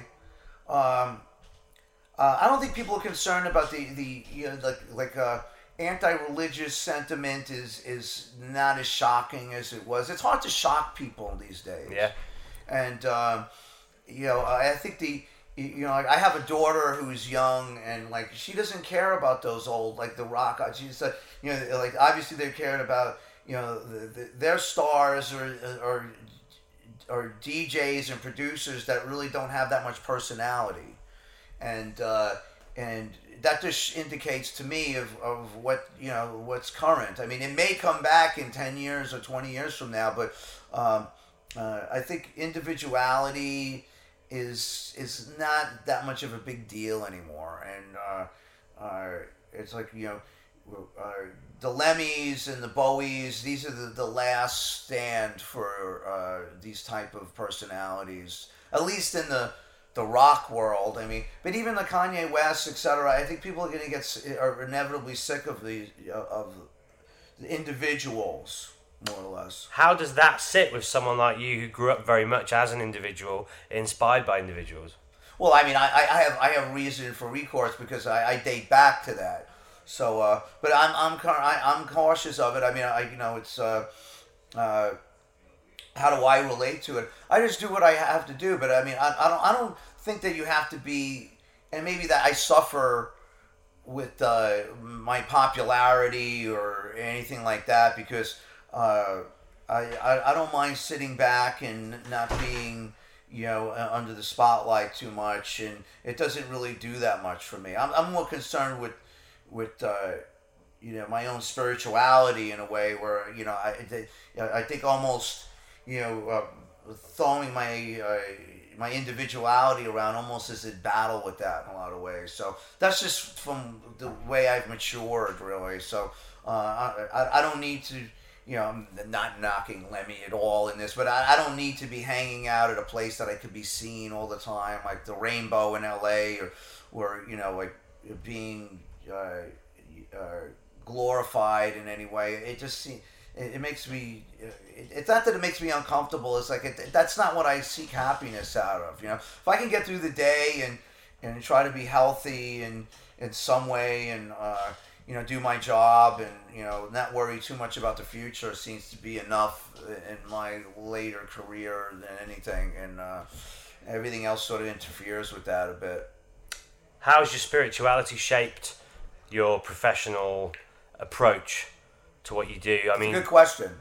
Speaker 7: Um, uh, I don't think people are concerned about the the you know like like uh, anti-religious sentiment is is not as shocking as it was. It's hard to shock people these days.
Speaker 6: Yeah.
Speaker 7: And um, you know, I think the you know I have a daughter who's young and like she doesn't care about those old like the rock. She's like you know like obviously they're caring about you know the, the, their stars or or or D Js and producers that really don't have that much personality, and uh, and that just indicates to me of, of what you know what's current. I mean, it may come back in ten years or twenty years from now, but um, uh, I think individuality is is not that much of a big deal anymore, and uh, uh, it's like you know. Uh, the Lemmys and the Bowies, these are the, the last stand for uh, these type of personalities, at least in the the rock world. I mean, but even the Kanye West, et cetera. I think people are going to get are inevitably sick of the of the individuals, more or less.
Speaker 6: How does that sit with someone like you who grew up very much as an individual, inspired by individuals?
Speaker 7: Well, I mean, I, I have I have reason for recourse because I, I date back to that. So, uh, but I'm I'm I'm cautious of it. I mean, I you know, it's uh, uh, how do I relate to it? I just do what I have to do. But I mean, I, I don't I don't think that you have to be, and maybe that I suffer with uh, my popularity or anything like that because uh, I, I I don't mind sitting back and not being you know under the spotlight too much, and it doesn't really do that much for me. I'm I'm more concerned with. with uh, you know, my own spirituality in a way where, you know, I, I think almost, you know, uh, throwing my uh, my individuality around almost as a battle with that in a lot of ways. So that's just from the way I've matured, really. So uh, I, I don't need to, you know, I'm not knocking Lemmy at all in this, but I, I don't need to be hanging out at a place that I could be seen all the time, like the Rainbow in L A, or, or you know, like being uh, uh, glorified in any way. It just seems, it, it makes me, it, it's not that it makes me uncomfortable, it's like, it, that's not what I seek happiness out of, you know. If I can get through the day and, and try to be healthy and in some way and, uh, you know, do my job and, you know, not worry too much about the future seems to be enough in my later career than anything. And uh, everything else sort of interferes with that a bit.
Speaker 6: How's your spirituality shaped your professional approach to what you do? I mean,
Speaker 7: good question.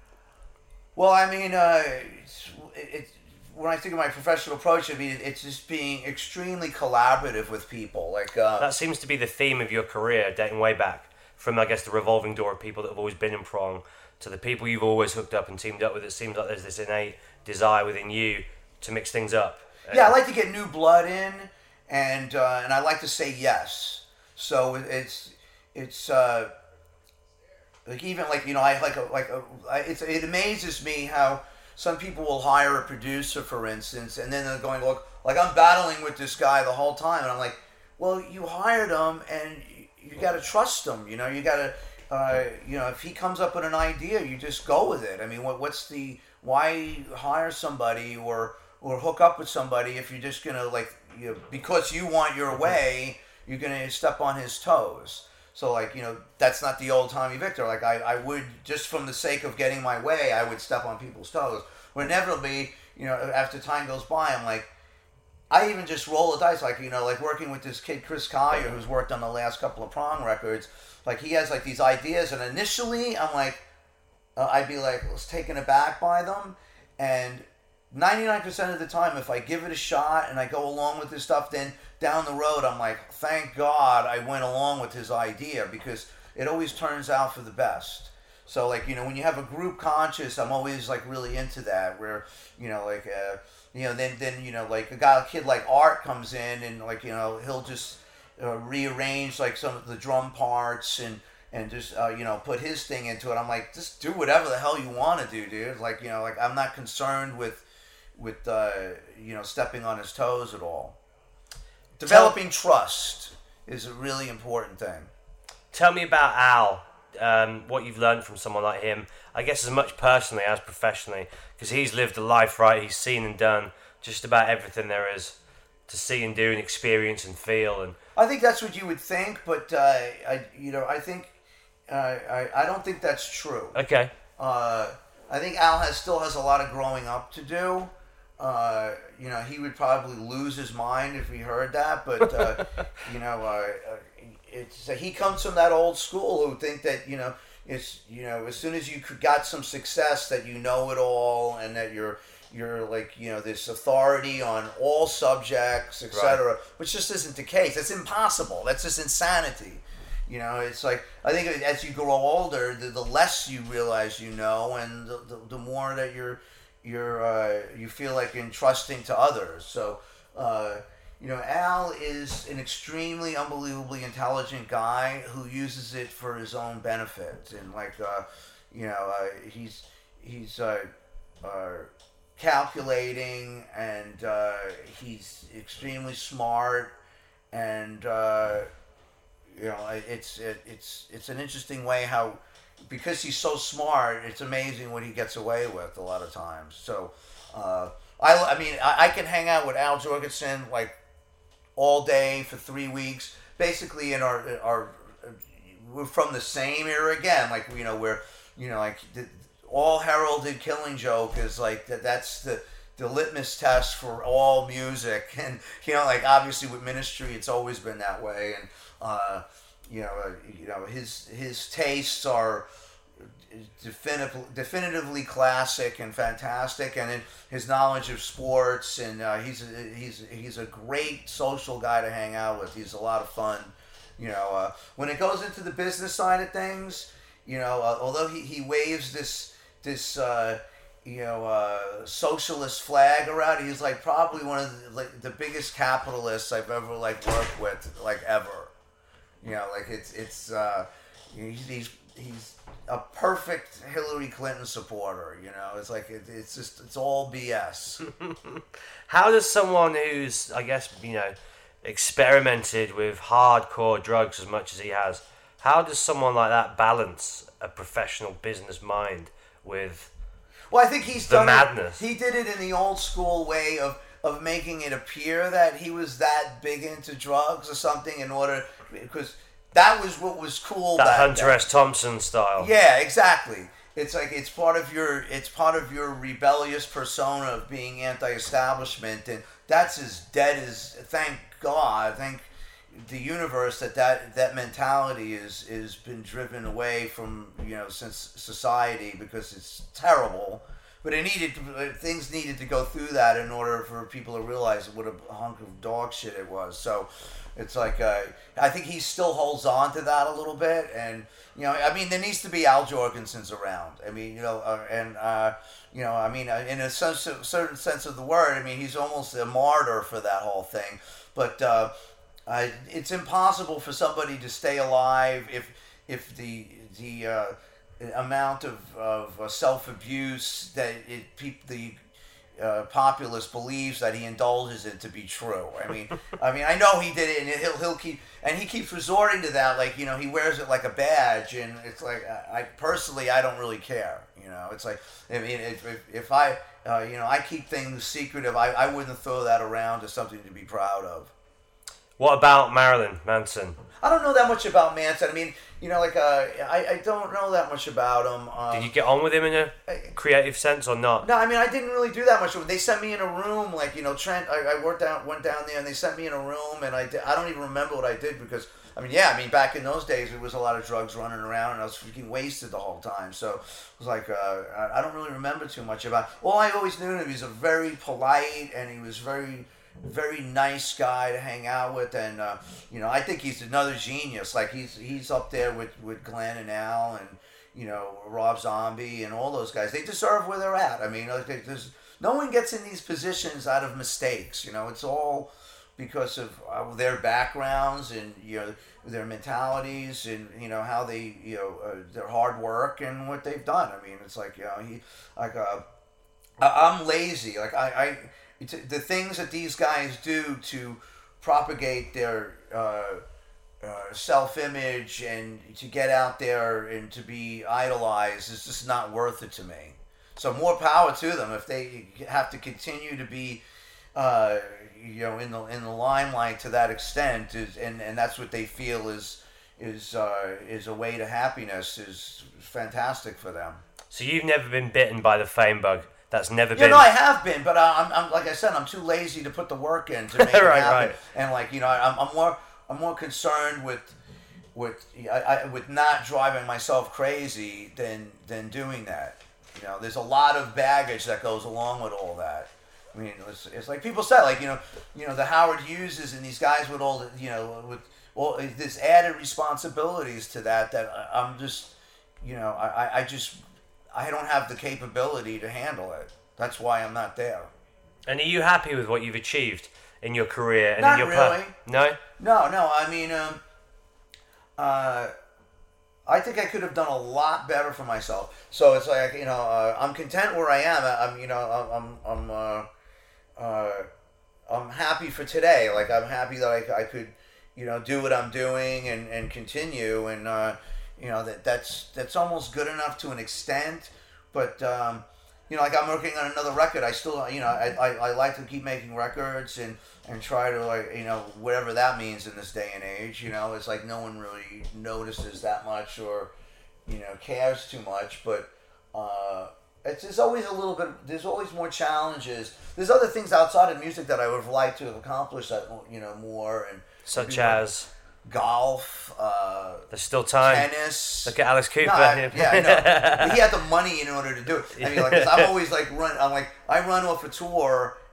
Speaker 7: Well, I mean, uh, it's, it, when I think of my professional approach, I mean, it's just being extremely collaborative with people. Like uh,
Speaker 6: that seems to be the theme of your career, dating way back from, I guess, the revolving door of people that have always been in Prong to the people you've always hooked up and teamed up with. It seems like there's this innate desire within you to mix things up.
Speaker 7: Yeah, I like to get new blood in, and uh, and I like to say yes. So it's it's uh, like even like you know I like a, like a, it's it amazes me how some people will hire a producer, for instance, and then they're going, look, like I'm battling with this guy the whole time. And I'm like, well, you hired him and you, you got to trust him. You know, you got to, uh, you know, if he comes up with an idea, you just go with it. I mean, what, what's the, why hire somebody or, or hook up with somebody if you're just going to like, you know, because you want your way, you're going to step on his toes. So, like, you know, that's not the old-timey Victor. Like, I, I would, just from the sake of getting my way, I would step on people's toes. But inevitably, you know, after time goes by, I'm like, I even just roll the dice. Like, you know, like working with this kid, Chris Collier, who's worked on the last couple of Prong records. Like, he has, like, these ideas. And initially, I'm like, uh, I'd be, like, taken aback by them. And ninety-nine percent of the time, if I give it a shot and I go along with this stuff, then down the road, I'm like, thank God I went along with his idea, because it always turns out for the best. So, like, you know, when you have a group conscious, I'm always, like, really into that, where, you know, like, uh, you know, then, then you know, like, a guy, a kid like Art comes in, and, like, you know, he'll just uh, rearrange, like, some of the drum parts, and, and just, uh, you know, put his thing into it. I'm like, just do whatever the hell you want to do, dude. Like, you know, like, I'm not concerned with, with uh, you know, stepping on his toes at all. Developing trust is a really important thing.
Speaker 6: Tell me about Al, um, what you've learned from someone like him, I guess as much personally as professionally, because he's lived a life, right? He's seen and done just about everything there is to see and do and experience and feel. And
Speaker 7: I think that's what you would think, but, uh, I, you know, I think, uh, I, I don't think that's true.
Speaker 6: Okay.
Speaker 7: Uh, I think Al has still has a lot of growing up to do. Uh, you know, he would probably lose his mind if he heard that, but, uh, you know, uh, it's, uh, he comes from that old school who think that, you know, it's, you know, as soon as you got some success that you know it all and that you're, you're like, you know, this authority on all subjects, et cetera, right. Which just isn't the case. It's impossible. That's just insanity. You know, it's like, I think as you grow older, the, the less you realize you know, and the, the, the more that you're, you're uh, you feel like entrusting to others. So, uh, you know, Al is an extremely, unbelievably intelligent guy who uses it for his own benefit, and like, uh, you know, uh, he's he's uh, uh, calculating, and uh, he's extremely smart, and uh, you know, it's it, it's it's an interesting way how. Because he's so smart, it's amazing what he gets away with a lot of times. So, uh, I, I mean, I, I can hang out with Al Jorgensen like all day for three weeks. Basically, in our our we're from the same era again. Like, you know, we're you know like the, all heralded Killing Joke is like that. That's the the litmus test for all music, and you know, like obviously with Ministry, it's always been that way, and. Uh, You know, uh, you know his his tastes are definitively definitively classic and fantastic, and in his knowledge of sports, and uh, he's a, he's he's a great social guy to hang out with. He's a lot of fun, You know, uh, when it goes into the business side of things, you know, uh, although he, he waves this this uh, you know uh, socialist flag around, he's like probably one of the, like the biggest capitalists I've ever like worked with, like ever. You know, like it's it's uh, he's, he's he's a perfect Hillary Clinton supporter. You know, it's like it, it's just it's all B S.
Speaker 6: How does someone who's, I guess, you know, experimented with hardcore drugs as much as he has, how does someone like that balance a professional business mind with
Speaker 7: well, I think he's
Speaker 6: the
Speaker 7: done
Speaker 6: madness?
Speaker 7: It, he did it in the old school way of of making it appear that he was that big into drugs or something in order, because that was what was cool.
Speaker 6: That
Speaker 7: back
Speaker 6: Hunter
Speaker 7: then.
Speaker 6: S. Thompson style.
Speaker 7: Yeah, exactly. It's like it's part of your it's part of your rebellious persona of being anti-establishment, and that's as dead as, thank God, thank the universe that that, that mentality is is been driven away from, you know, since society, because it's terrible. But it needed to, things needed to go through that in order for people to realize what a hunk of dog shit it was. So it's like uh, I think he still holds on to that a little bit, and you know, I mean, there needs to be Al Jorgensen's around. I mean, you know, uh, and uh, you know, I mean, uh, in a sense, a certain sense of the word, I mean, he's almost a martyr for that whole thing. But uh, uh, it's impossible for somebody to stay alive if if the the uh, amount of, of uh, self-abuse that it peop, the uh, populace believes that he indulges in to be true. I mean, I mean, I know he did it, and he'll he'll keep and he keeps resorting to that. Like, you know, he wears it like a badge, and it's like I, I personally I don't really care. You know, it's like I mean, if if, if I uh, you know I keep things secretive, I, I wouldn't throw that around as something to be proud of.
Speaker 6: What about Marilyn Manson?
Speaker 7: I don't know that much about Manson. I mean, you know, like, uh, I, I don't know that much about him. Um,
Speaker 6: Did you get on with him in a creative sense or not?
Speaker 7: No, I mean, I didn't really do that much. They sent me in a room, like, you know, Trent, I, I worked down, went down there, and they sent me in a room, and I, did, I don't even remember what I did, because, I mean, yeah, I mean, back in those days, there was a lot of drugs running around, and I was freaking wasted the whole time, so it was like, uh, I, I don't really remember too much about All I always knew, he was a very polite, and he was very... very nice guy to hang out with, and uh, you know, I think he's another genius. Like he's he's up there with, with Glenn and Al, and you know, Rob Zombie and all those guys. They deserve where they're at. I mean, like, there's no one gets in these positions out of mistakes. You know, it's all because of uh, their backgrounds and you know their mentalities and you know how they you know uh, their hard work and what they've done. I mean, it's like you know he like uh, I'm lazy. Like I. I It's the things that these guys do to propagate their uh, uh, self-image and to get out there and to be idolized is just not worth it to me. So more power to them if they have to continue to be, uh, you know, in the in the limelight to that extent, is, and and that's what they feel is is uh, is a way to happiness is fantastic for them.
Speaker 6: So you've never been bitten by the fame bug. That's never
Speaker 7: yeah,
Speaker 6: been.
Speaker 7: No, I have been, but uh, I'm, I'm like I said, I'm too lazy to put the work in to make
Speaker 6: right,
Speaker 7: it happen.
Speaker 6: Right.
Speaker 7: And like you know, I'm, I'm more I'm more concerned with with I, I, with not driving myself crazy than than doing that. You know, there's a lot of baggage that goes along with all that. I mean, it's, it's like people say, like you know, you know, the Howard Hugheses and these guys with all the you know with all this added responsibilities to that that I'm just you know I I just. I don't have the capability to handle it. That's why I'm not there.
Speaker 6: And are you happy with what you've achieved in your career and
Speaker 7: not
Speaker 6: in your
Speaker 7: really.
Speaker 6: Pa- no?
Speaker 7: No, no. I mean, um, uh, I think I could have done a lot better for myself. So it's like you know, uh, I'm content where I am. I'm you know, I'm I'm uh, uh, I'm happy for today. Like I'm happy that I, I could you know do what I'm doing and, and continue and. Uh, You know that that's that's almost good enough to an extent, but um, you know, like I'm working on another record. I still, you know, I, I, I like to keep making records and, and try to like you know whatever that means in this day and age. You know, it's like no one really notices that much or you know cares too much, but uh, it's there's always a little bit. There's always more challenges. There's other things outside of music that I would have liked to have accomplished that you know more and
Speaker 6: such as.
Speaker 7: More, golf, uh,
Speaker 6: there's still time.
Speaker 7: Tennis.
Speaker 6: Look at Alex Cooper.
Speaker 7: No, I, yeah, I know. He had the money in order to do it. I mean, like, I'm always like run. I'm like I run off a tour,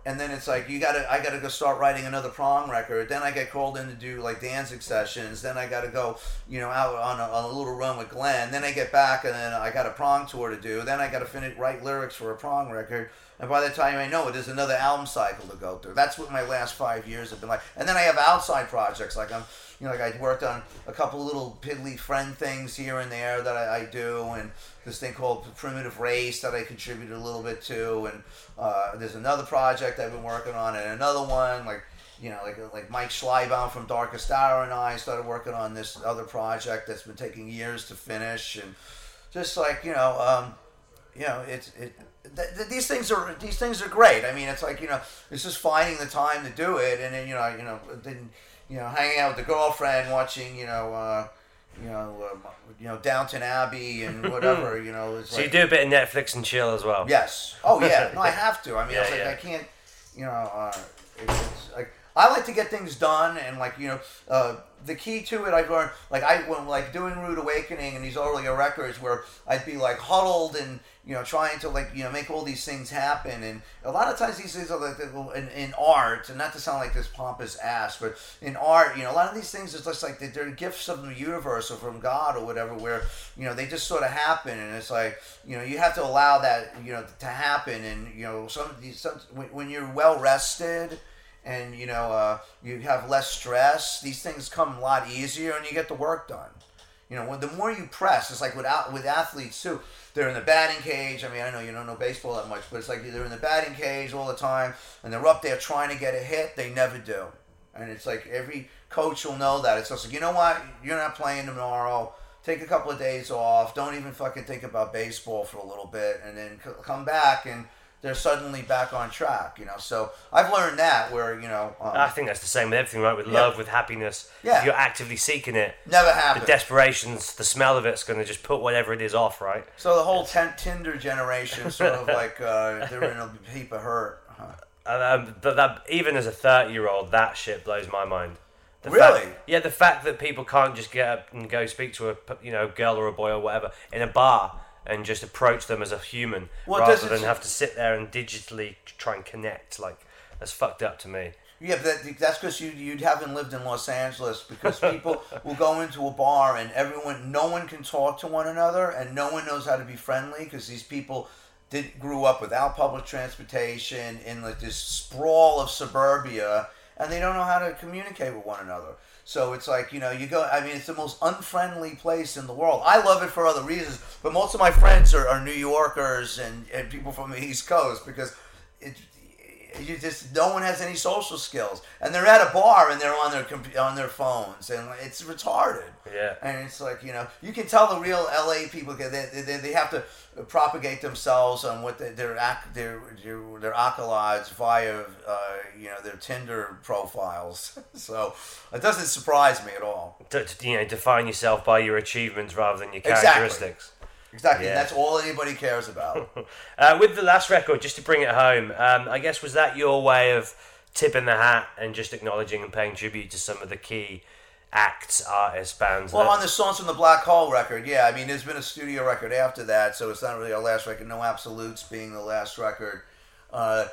Speaker 7: and then it's like you gotta I gotta go start writing another prong record. Then I get called in to do like Danzig sessions. Then I gotta go, you know, out on a, on a little run with Glenn. Then I get back and then I got a prong tour to do. Then I gotta finish write lyrics for a prong record. And by the time I know it, there's another album cycle to go through. That's what my last five years have been like. And then I have outside projects like I'm, you know, like I worked on a couple little piddly friend things here and there that I, I do, and this thing called Primitive Race that I contributed a little bit to, and uh, there's another project I've been working on, and another one like, you know, like like Mike Schleibaum from Darkest Hour and I started working on this other project that's been taking years to finish, and just like you know, um, you know, it's it. Th- th- these things are these things are great. I mean, it's like you know, it's just finding the time to do it, and then you know, you know, then you know, hanging out with the girlfriend, watching you know, uh, you know, uh, you know, Downton Abbey and whatever. You know, it's
Speaker 6: so
Speaker 7: like,
Speaker 6: you do a bit of Netflix and chill as well.
Speaker 7: Yes. Oh yeah. No, I have to. I mean,
Speaker 6: Yeah,
Speaker 7: it's like
Speaker 6: yeah.
Speaker 7: I can't. You know, uh, it, it's like I like to get things done, and like you know, uh, the key to it I've learned. Like I when like doing Rude Awakening and these earlier records where I'd be like huddled and. You know, trying to like you know make all these things happen, and a lot of times these things are like in, in art, and not to sound like this pompous ass, but in art, you know, a lot of these things is just like they're gifts of the universe or from God or whatever, where you know they just sort of happen, and it's like you know you have to allow that you know to happen, and you know some of these some, when, when you're well rested. And you know uh, you have less stress. These things come a lot easier, and you get the work done. You know, when the more you press, it's like with with athletes too. They're in the batting cage. I mean, I know you don't know baseball that much, but it's like they're in the batting cage all the time, and they're up there trying to get a hit. They never do, and it's like every coach will know that. It's just like, you know what? You're not playing tomorrow. Take a couple of days off. Don't even fucking think about baseball for a little bit, and then c- come back and. They're suddenly back on track, you know. So I've learned that where, you know... Um,
Speaker 6: I think that's the same with everything, right? With
Speaker 7: yeah.
Speaker 6: love, with happiness.
Speaker 7: Yeah.
Speaker 6: If you're actively seeking it,
Speaker 7: never happened.
Speaker 6: the desperation's, the smell of it's going to just put whatever it is off, right?
Speaker 7: So the whole ten- Tinder generation sort of like, uh, they're in a heap of hurt. Huh.
Speaker 6: And, um, but that, even as a thirty-year-old, that shit blows my mind. The
Speaker 7: Really?
Speaker 6: Fact, yeah, the fact that people can't just get up and go speak to a you know girl or a boy or whatever in a bar and just approach them as a human
Speaker 7: Well,
Speaker 6: rather
Speaker 7: does it-
Speaker 6: than have to sit there and digitally try and connect. Like, that's fucked up to me.
Speaker 7: Yeah, but that, that's because you you haven't lived in Los Angeles, because people will go into a bar and everyone, no one can talk to one another, and no one knows how to be friendly because these people did grew up without public transportation in like this sprawl of suburbia, and they don't know how to communicate with one another. So it's like, you know, you go, I mean, it's the most unfriendly place in the world. I love it for other reasons, but most of my friends are, are New Yorkers and, and people from the East Coast, because it, you just, no one has any social skills. And they're at a bar and they're on their comp- on their phones, and it's retarded.
Speaker 6: Yeah.
Speaker 7: And it's like, you know, you can tell the real L A people, they, they, they have to propagate themselves on what they, their, ac- their their their acolytes via, uh, you know, their Tinder profiles. So it doesn't surprise me at all.
Speaker 6: To, to, you know, define yourself by your achievements rather than your
Speaker 7: Exactly.
Speaker 6: characteristics.
Speaker 7: Exactly,
Speaker 6: Yeah.
Speaker 7: and that's all anybody cares about.
Speaker 6: uh, with the last record, just to bring it home, um, I guess, was that your way of tipping the hat and just acknowledging and paying tribute to some of the key acts, artists, bands?
Speaker 7: Well,
Speaker 6: that-
Speaker 7: on the Songs from the Black Hole record, yeah, I mean, there's been a studio record after that, so it's not really our last record, No Absolutes being the last record. Uh,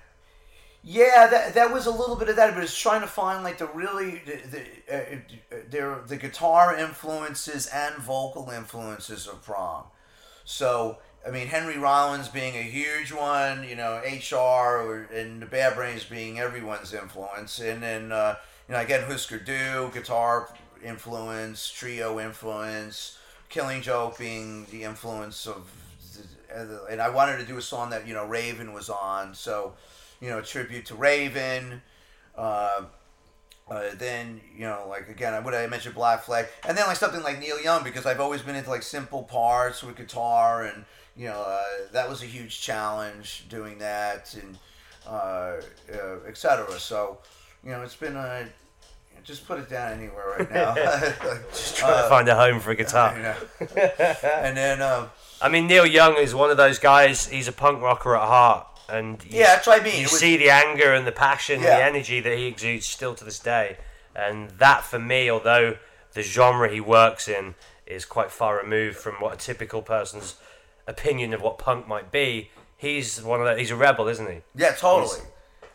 Speaker 7: yeah, that that was a little bit of that, but it's trying to find, like, the really, the, the, uh, the, the guitar influences and vocal influences of prong. So, I mean, Henry Rollins being a huge one, you know, H R or, and the Bad Brains being everyone's influence, and then, uh, you know, again, Husker Du, guitar influence, trio influence, Killing Joke being the influence of, and I wanted to do a song that, you know, Raven was on, so, you know, a tribute to Raven. Uh, uh, then, you know, like, again, what I mentioned, Black Flag. And then, like, something like Neil Young, because I've always been into, like, simple parts with guitar, and, you know, uh, that was a huge challenge, doing that, and uh, uh, et cetera. So, you know, it's been a... Just put it down anywhere right now. like,
Speaker 6: just trying
Speaker 7: uh,
Speaker 6: to find a home for a guitar.
Speaker 7: You know. And then... Uh,
Speaker 6: I mean, Neil Young is one of those guys, he's a punk rocker at heart. And you,
Speaker 7: yeah, that's what I mean.
Speaker 6: You
Speaker 7: It was-
Speaker 6: see the anger and the passion,
Speaker 7: Yeah.
Speaker 6: the energy that he exudes still to this day. And that, for me, although the genre he works in is quite far removed from what a typical person's opinion of what punk might be, he's one of the, he's a rebel, isn't he?
Speaker 7: Yeah, totally.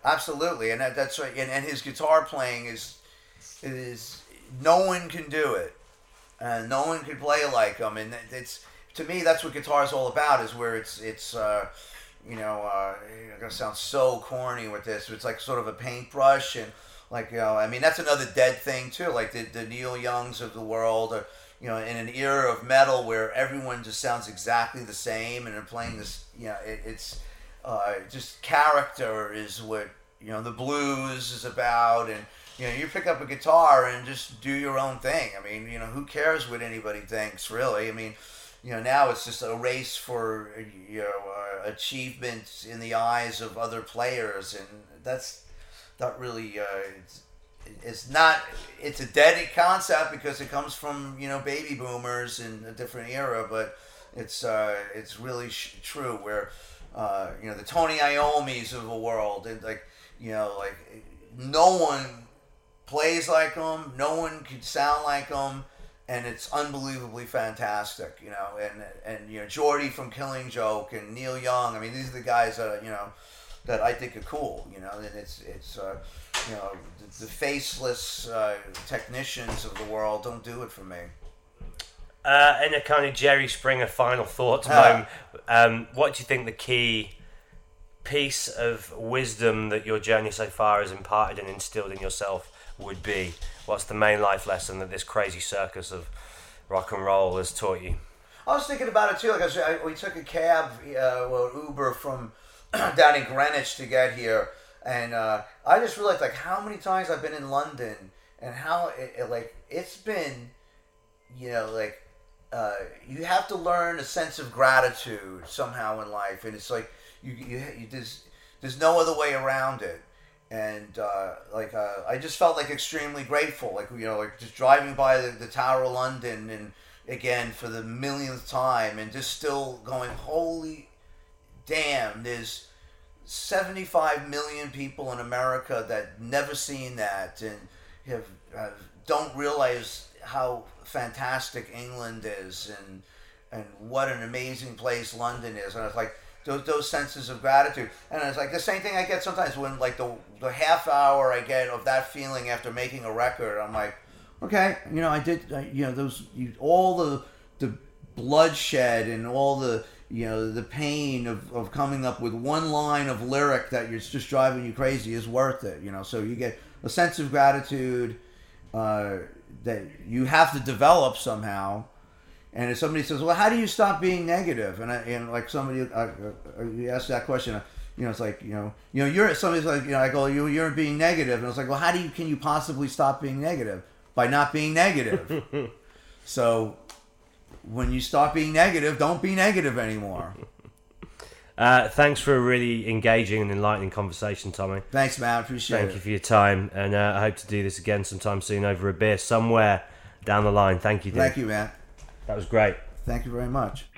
Speaker 7: Absolutely, and that, that's right. And, and his guitar playing is is no one can do it, and no one can play like him. And it's to me that's what guitar is all about. Is where it's it's uh, you know uh, I'm gonna sound so corny with this. But it's like sort of a paintbrush and like you know I mean that's another Dead thing too. Like the the Neil Youngs of the world, or you know in an era of metal where everyone just sounds exactly the same and they're playing this. You know it, it's. Uh, just character is what you know the blues is about, and you know you pick up a guitar and just do your own thing. I mean, you know who cares what anybody thinks, really? I mean, you know now it's just a race for you know uh, achievements in the eyes of other players, and that's not really. Uh, it's, it's not. It's a dead concept because it comes from you know baby boomers in a different era, but it's uh, it's really sh- true where. Uh, you know, the Tony Iommis of the world, and like, you know, like no one plays like them, no one can sound like them, and it's unbelievably fantastic, you know, and, and, you know, Geordie from Killing Joke and Neil Young, I mean, these are the guys that, you know, that I think are cool, you know, and it's, it's, uh, you know, the, the faceless uh, technicians of the world don't do it for me.
Speaker 6: Uh, in a kind of Jerry Springer final thoughts
Speaker 7: Ah.
Speaker 6: moment, um, what do you think the key piece of wisdom that your journey so far has imparted and instilled in yourself would be? What's the main life lesson that this crazy circus of rock and roll has taught you?
Speaker 7: I was thinking about it too. Like I said, I, we took a cab, uh, well, Uber from down in Greenwich to get here, and uh, I just realized like how many times I've been in London and how it, it like it's been, you know, like. Uh, you have to learn a sense of gratitude somehow in life, and it's like you, you, you there's there's no other way around it. And uh, like uh, I just felt like extremely grateful, like you know, like just driving by the, the Tower of London, and again for the millionth time, and just still going, holy damn! There's seventy-five million people in America that never seen that, and have uh, don't realize how fantastic England is, and and what an amazing place London is. And it's like those, those senses of gratitude, and it's like the same thing I get sometimes when like the the half hour I get of that feeling after making a record. I'm like, okay, you know, I did, I, you know, those you, all the the bloodshed and all the you know the pain of, of coming up with one line of lyric that you're just driving you crazy is worth it. You know, so you get a sense of gratitude. Uh, that you have to develop somehow, and if somebody says, "Well, how do you stop being negative?" and I, and like somebody uh, uh, you ask that question, you know, it's like you know, you know, you're somebody's like, you know, I go, you you're being negative, and it's like, well, how do you can you possibly stop being negative? By not being negative. So when you stop being negative, don't be negative anymore.
Speaker 6: Uh, thanks for a really engaging and enlightening conversation, Tommy.
Speaker 7: Thanks, man. Appreciate
Speaker 6: Thank
Speaker 7: it.
Speaker 6: you for your time, and uh, I hope to do this again sometime soon over a beer somewhere down the line. Thank you, dude.
Speaker 7: Thank you, man.
Speaker 6: That was great.
Speaker 7: Thank you very much.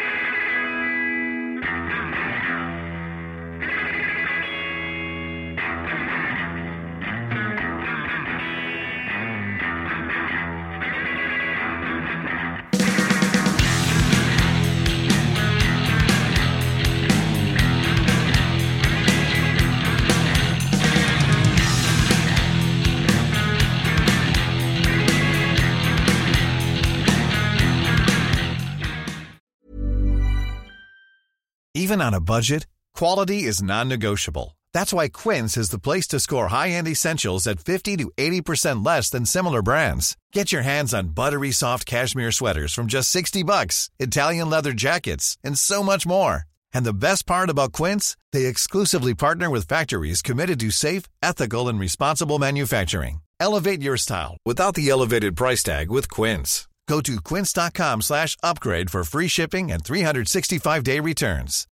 Speaker 8: Even on a budget, quality is non-negotiable. That's why Quince is the place to score high-end essentials at fifty to eighty percent less than similar brands. Get your hands on buttery soft cashmere sweaters from just sixty bucks, Italian leather jackets, and so much more. And the best part about Quince, they exclusively partner with factories committed to safe, ethical, and responsible manufacturing. Elevate your style without the elevated price tag with Quince. Go to quince.com slash upgrade for free shipping and three sixty-five day returns.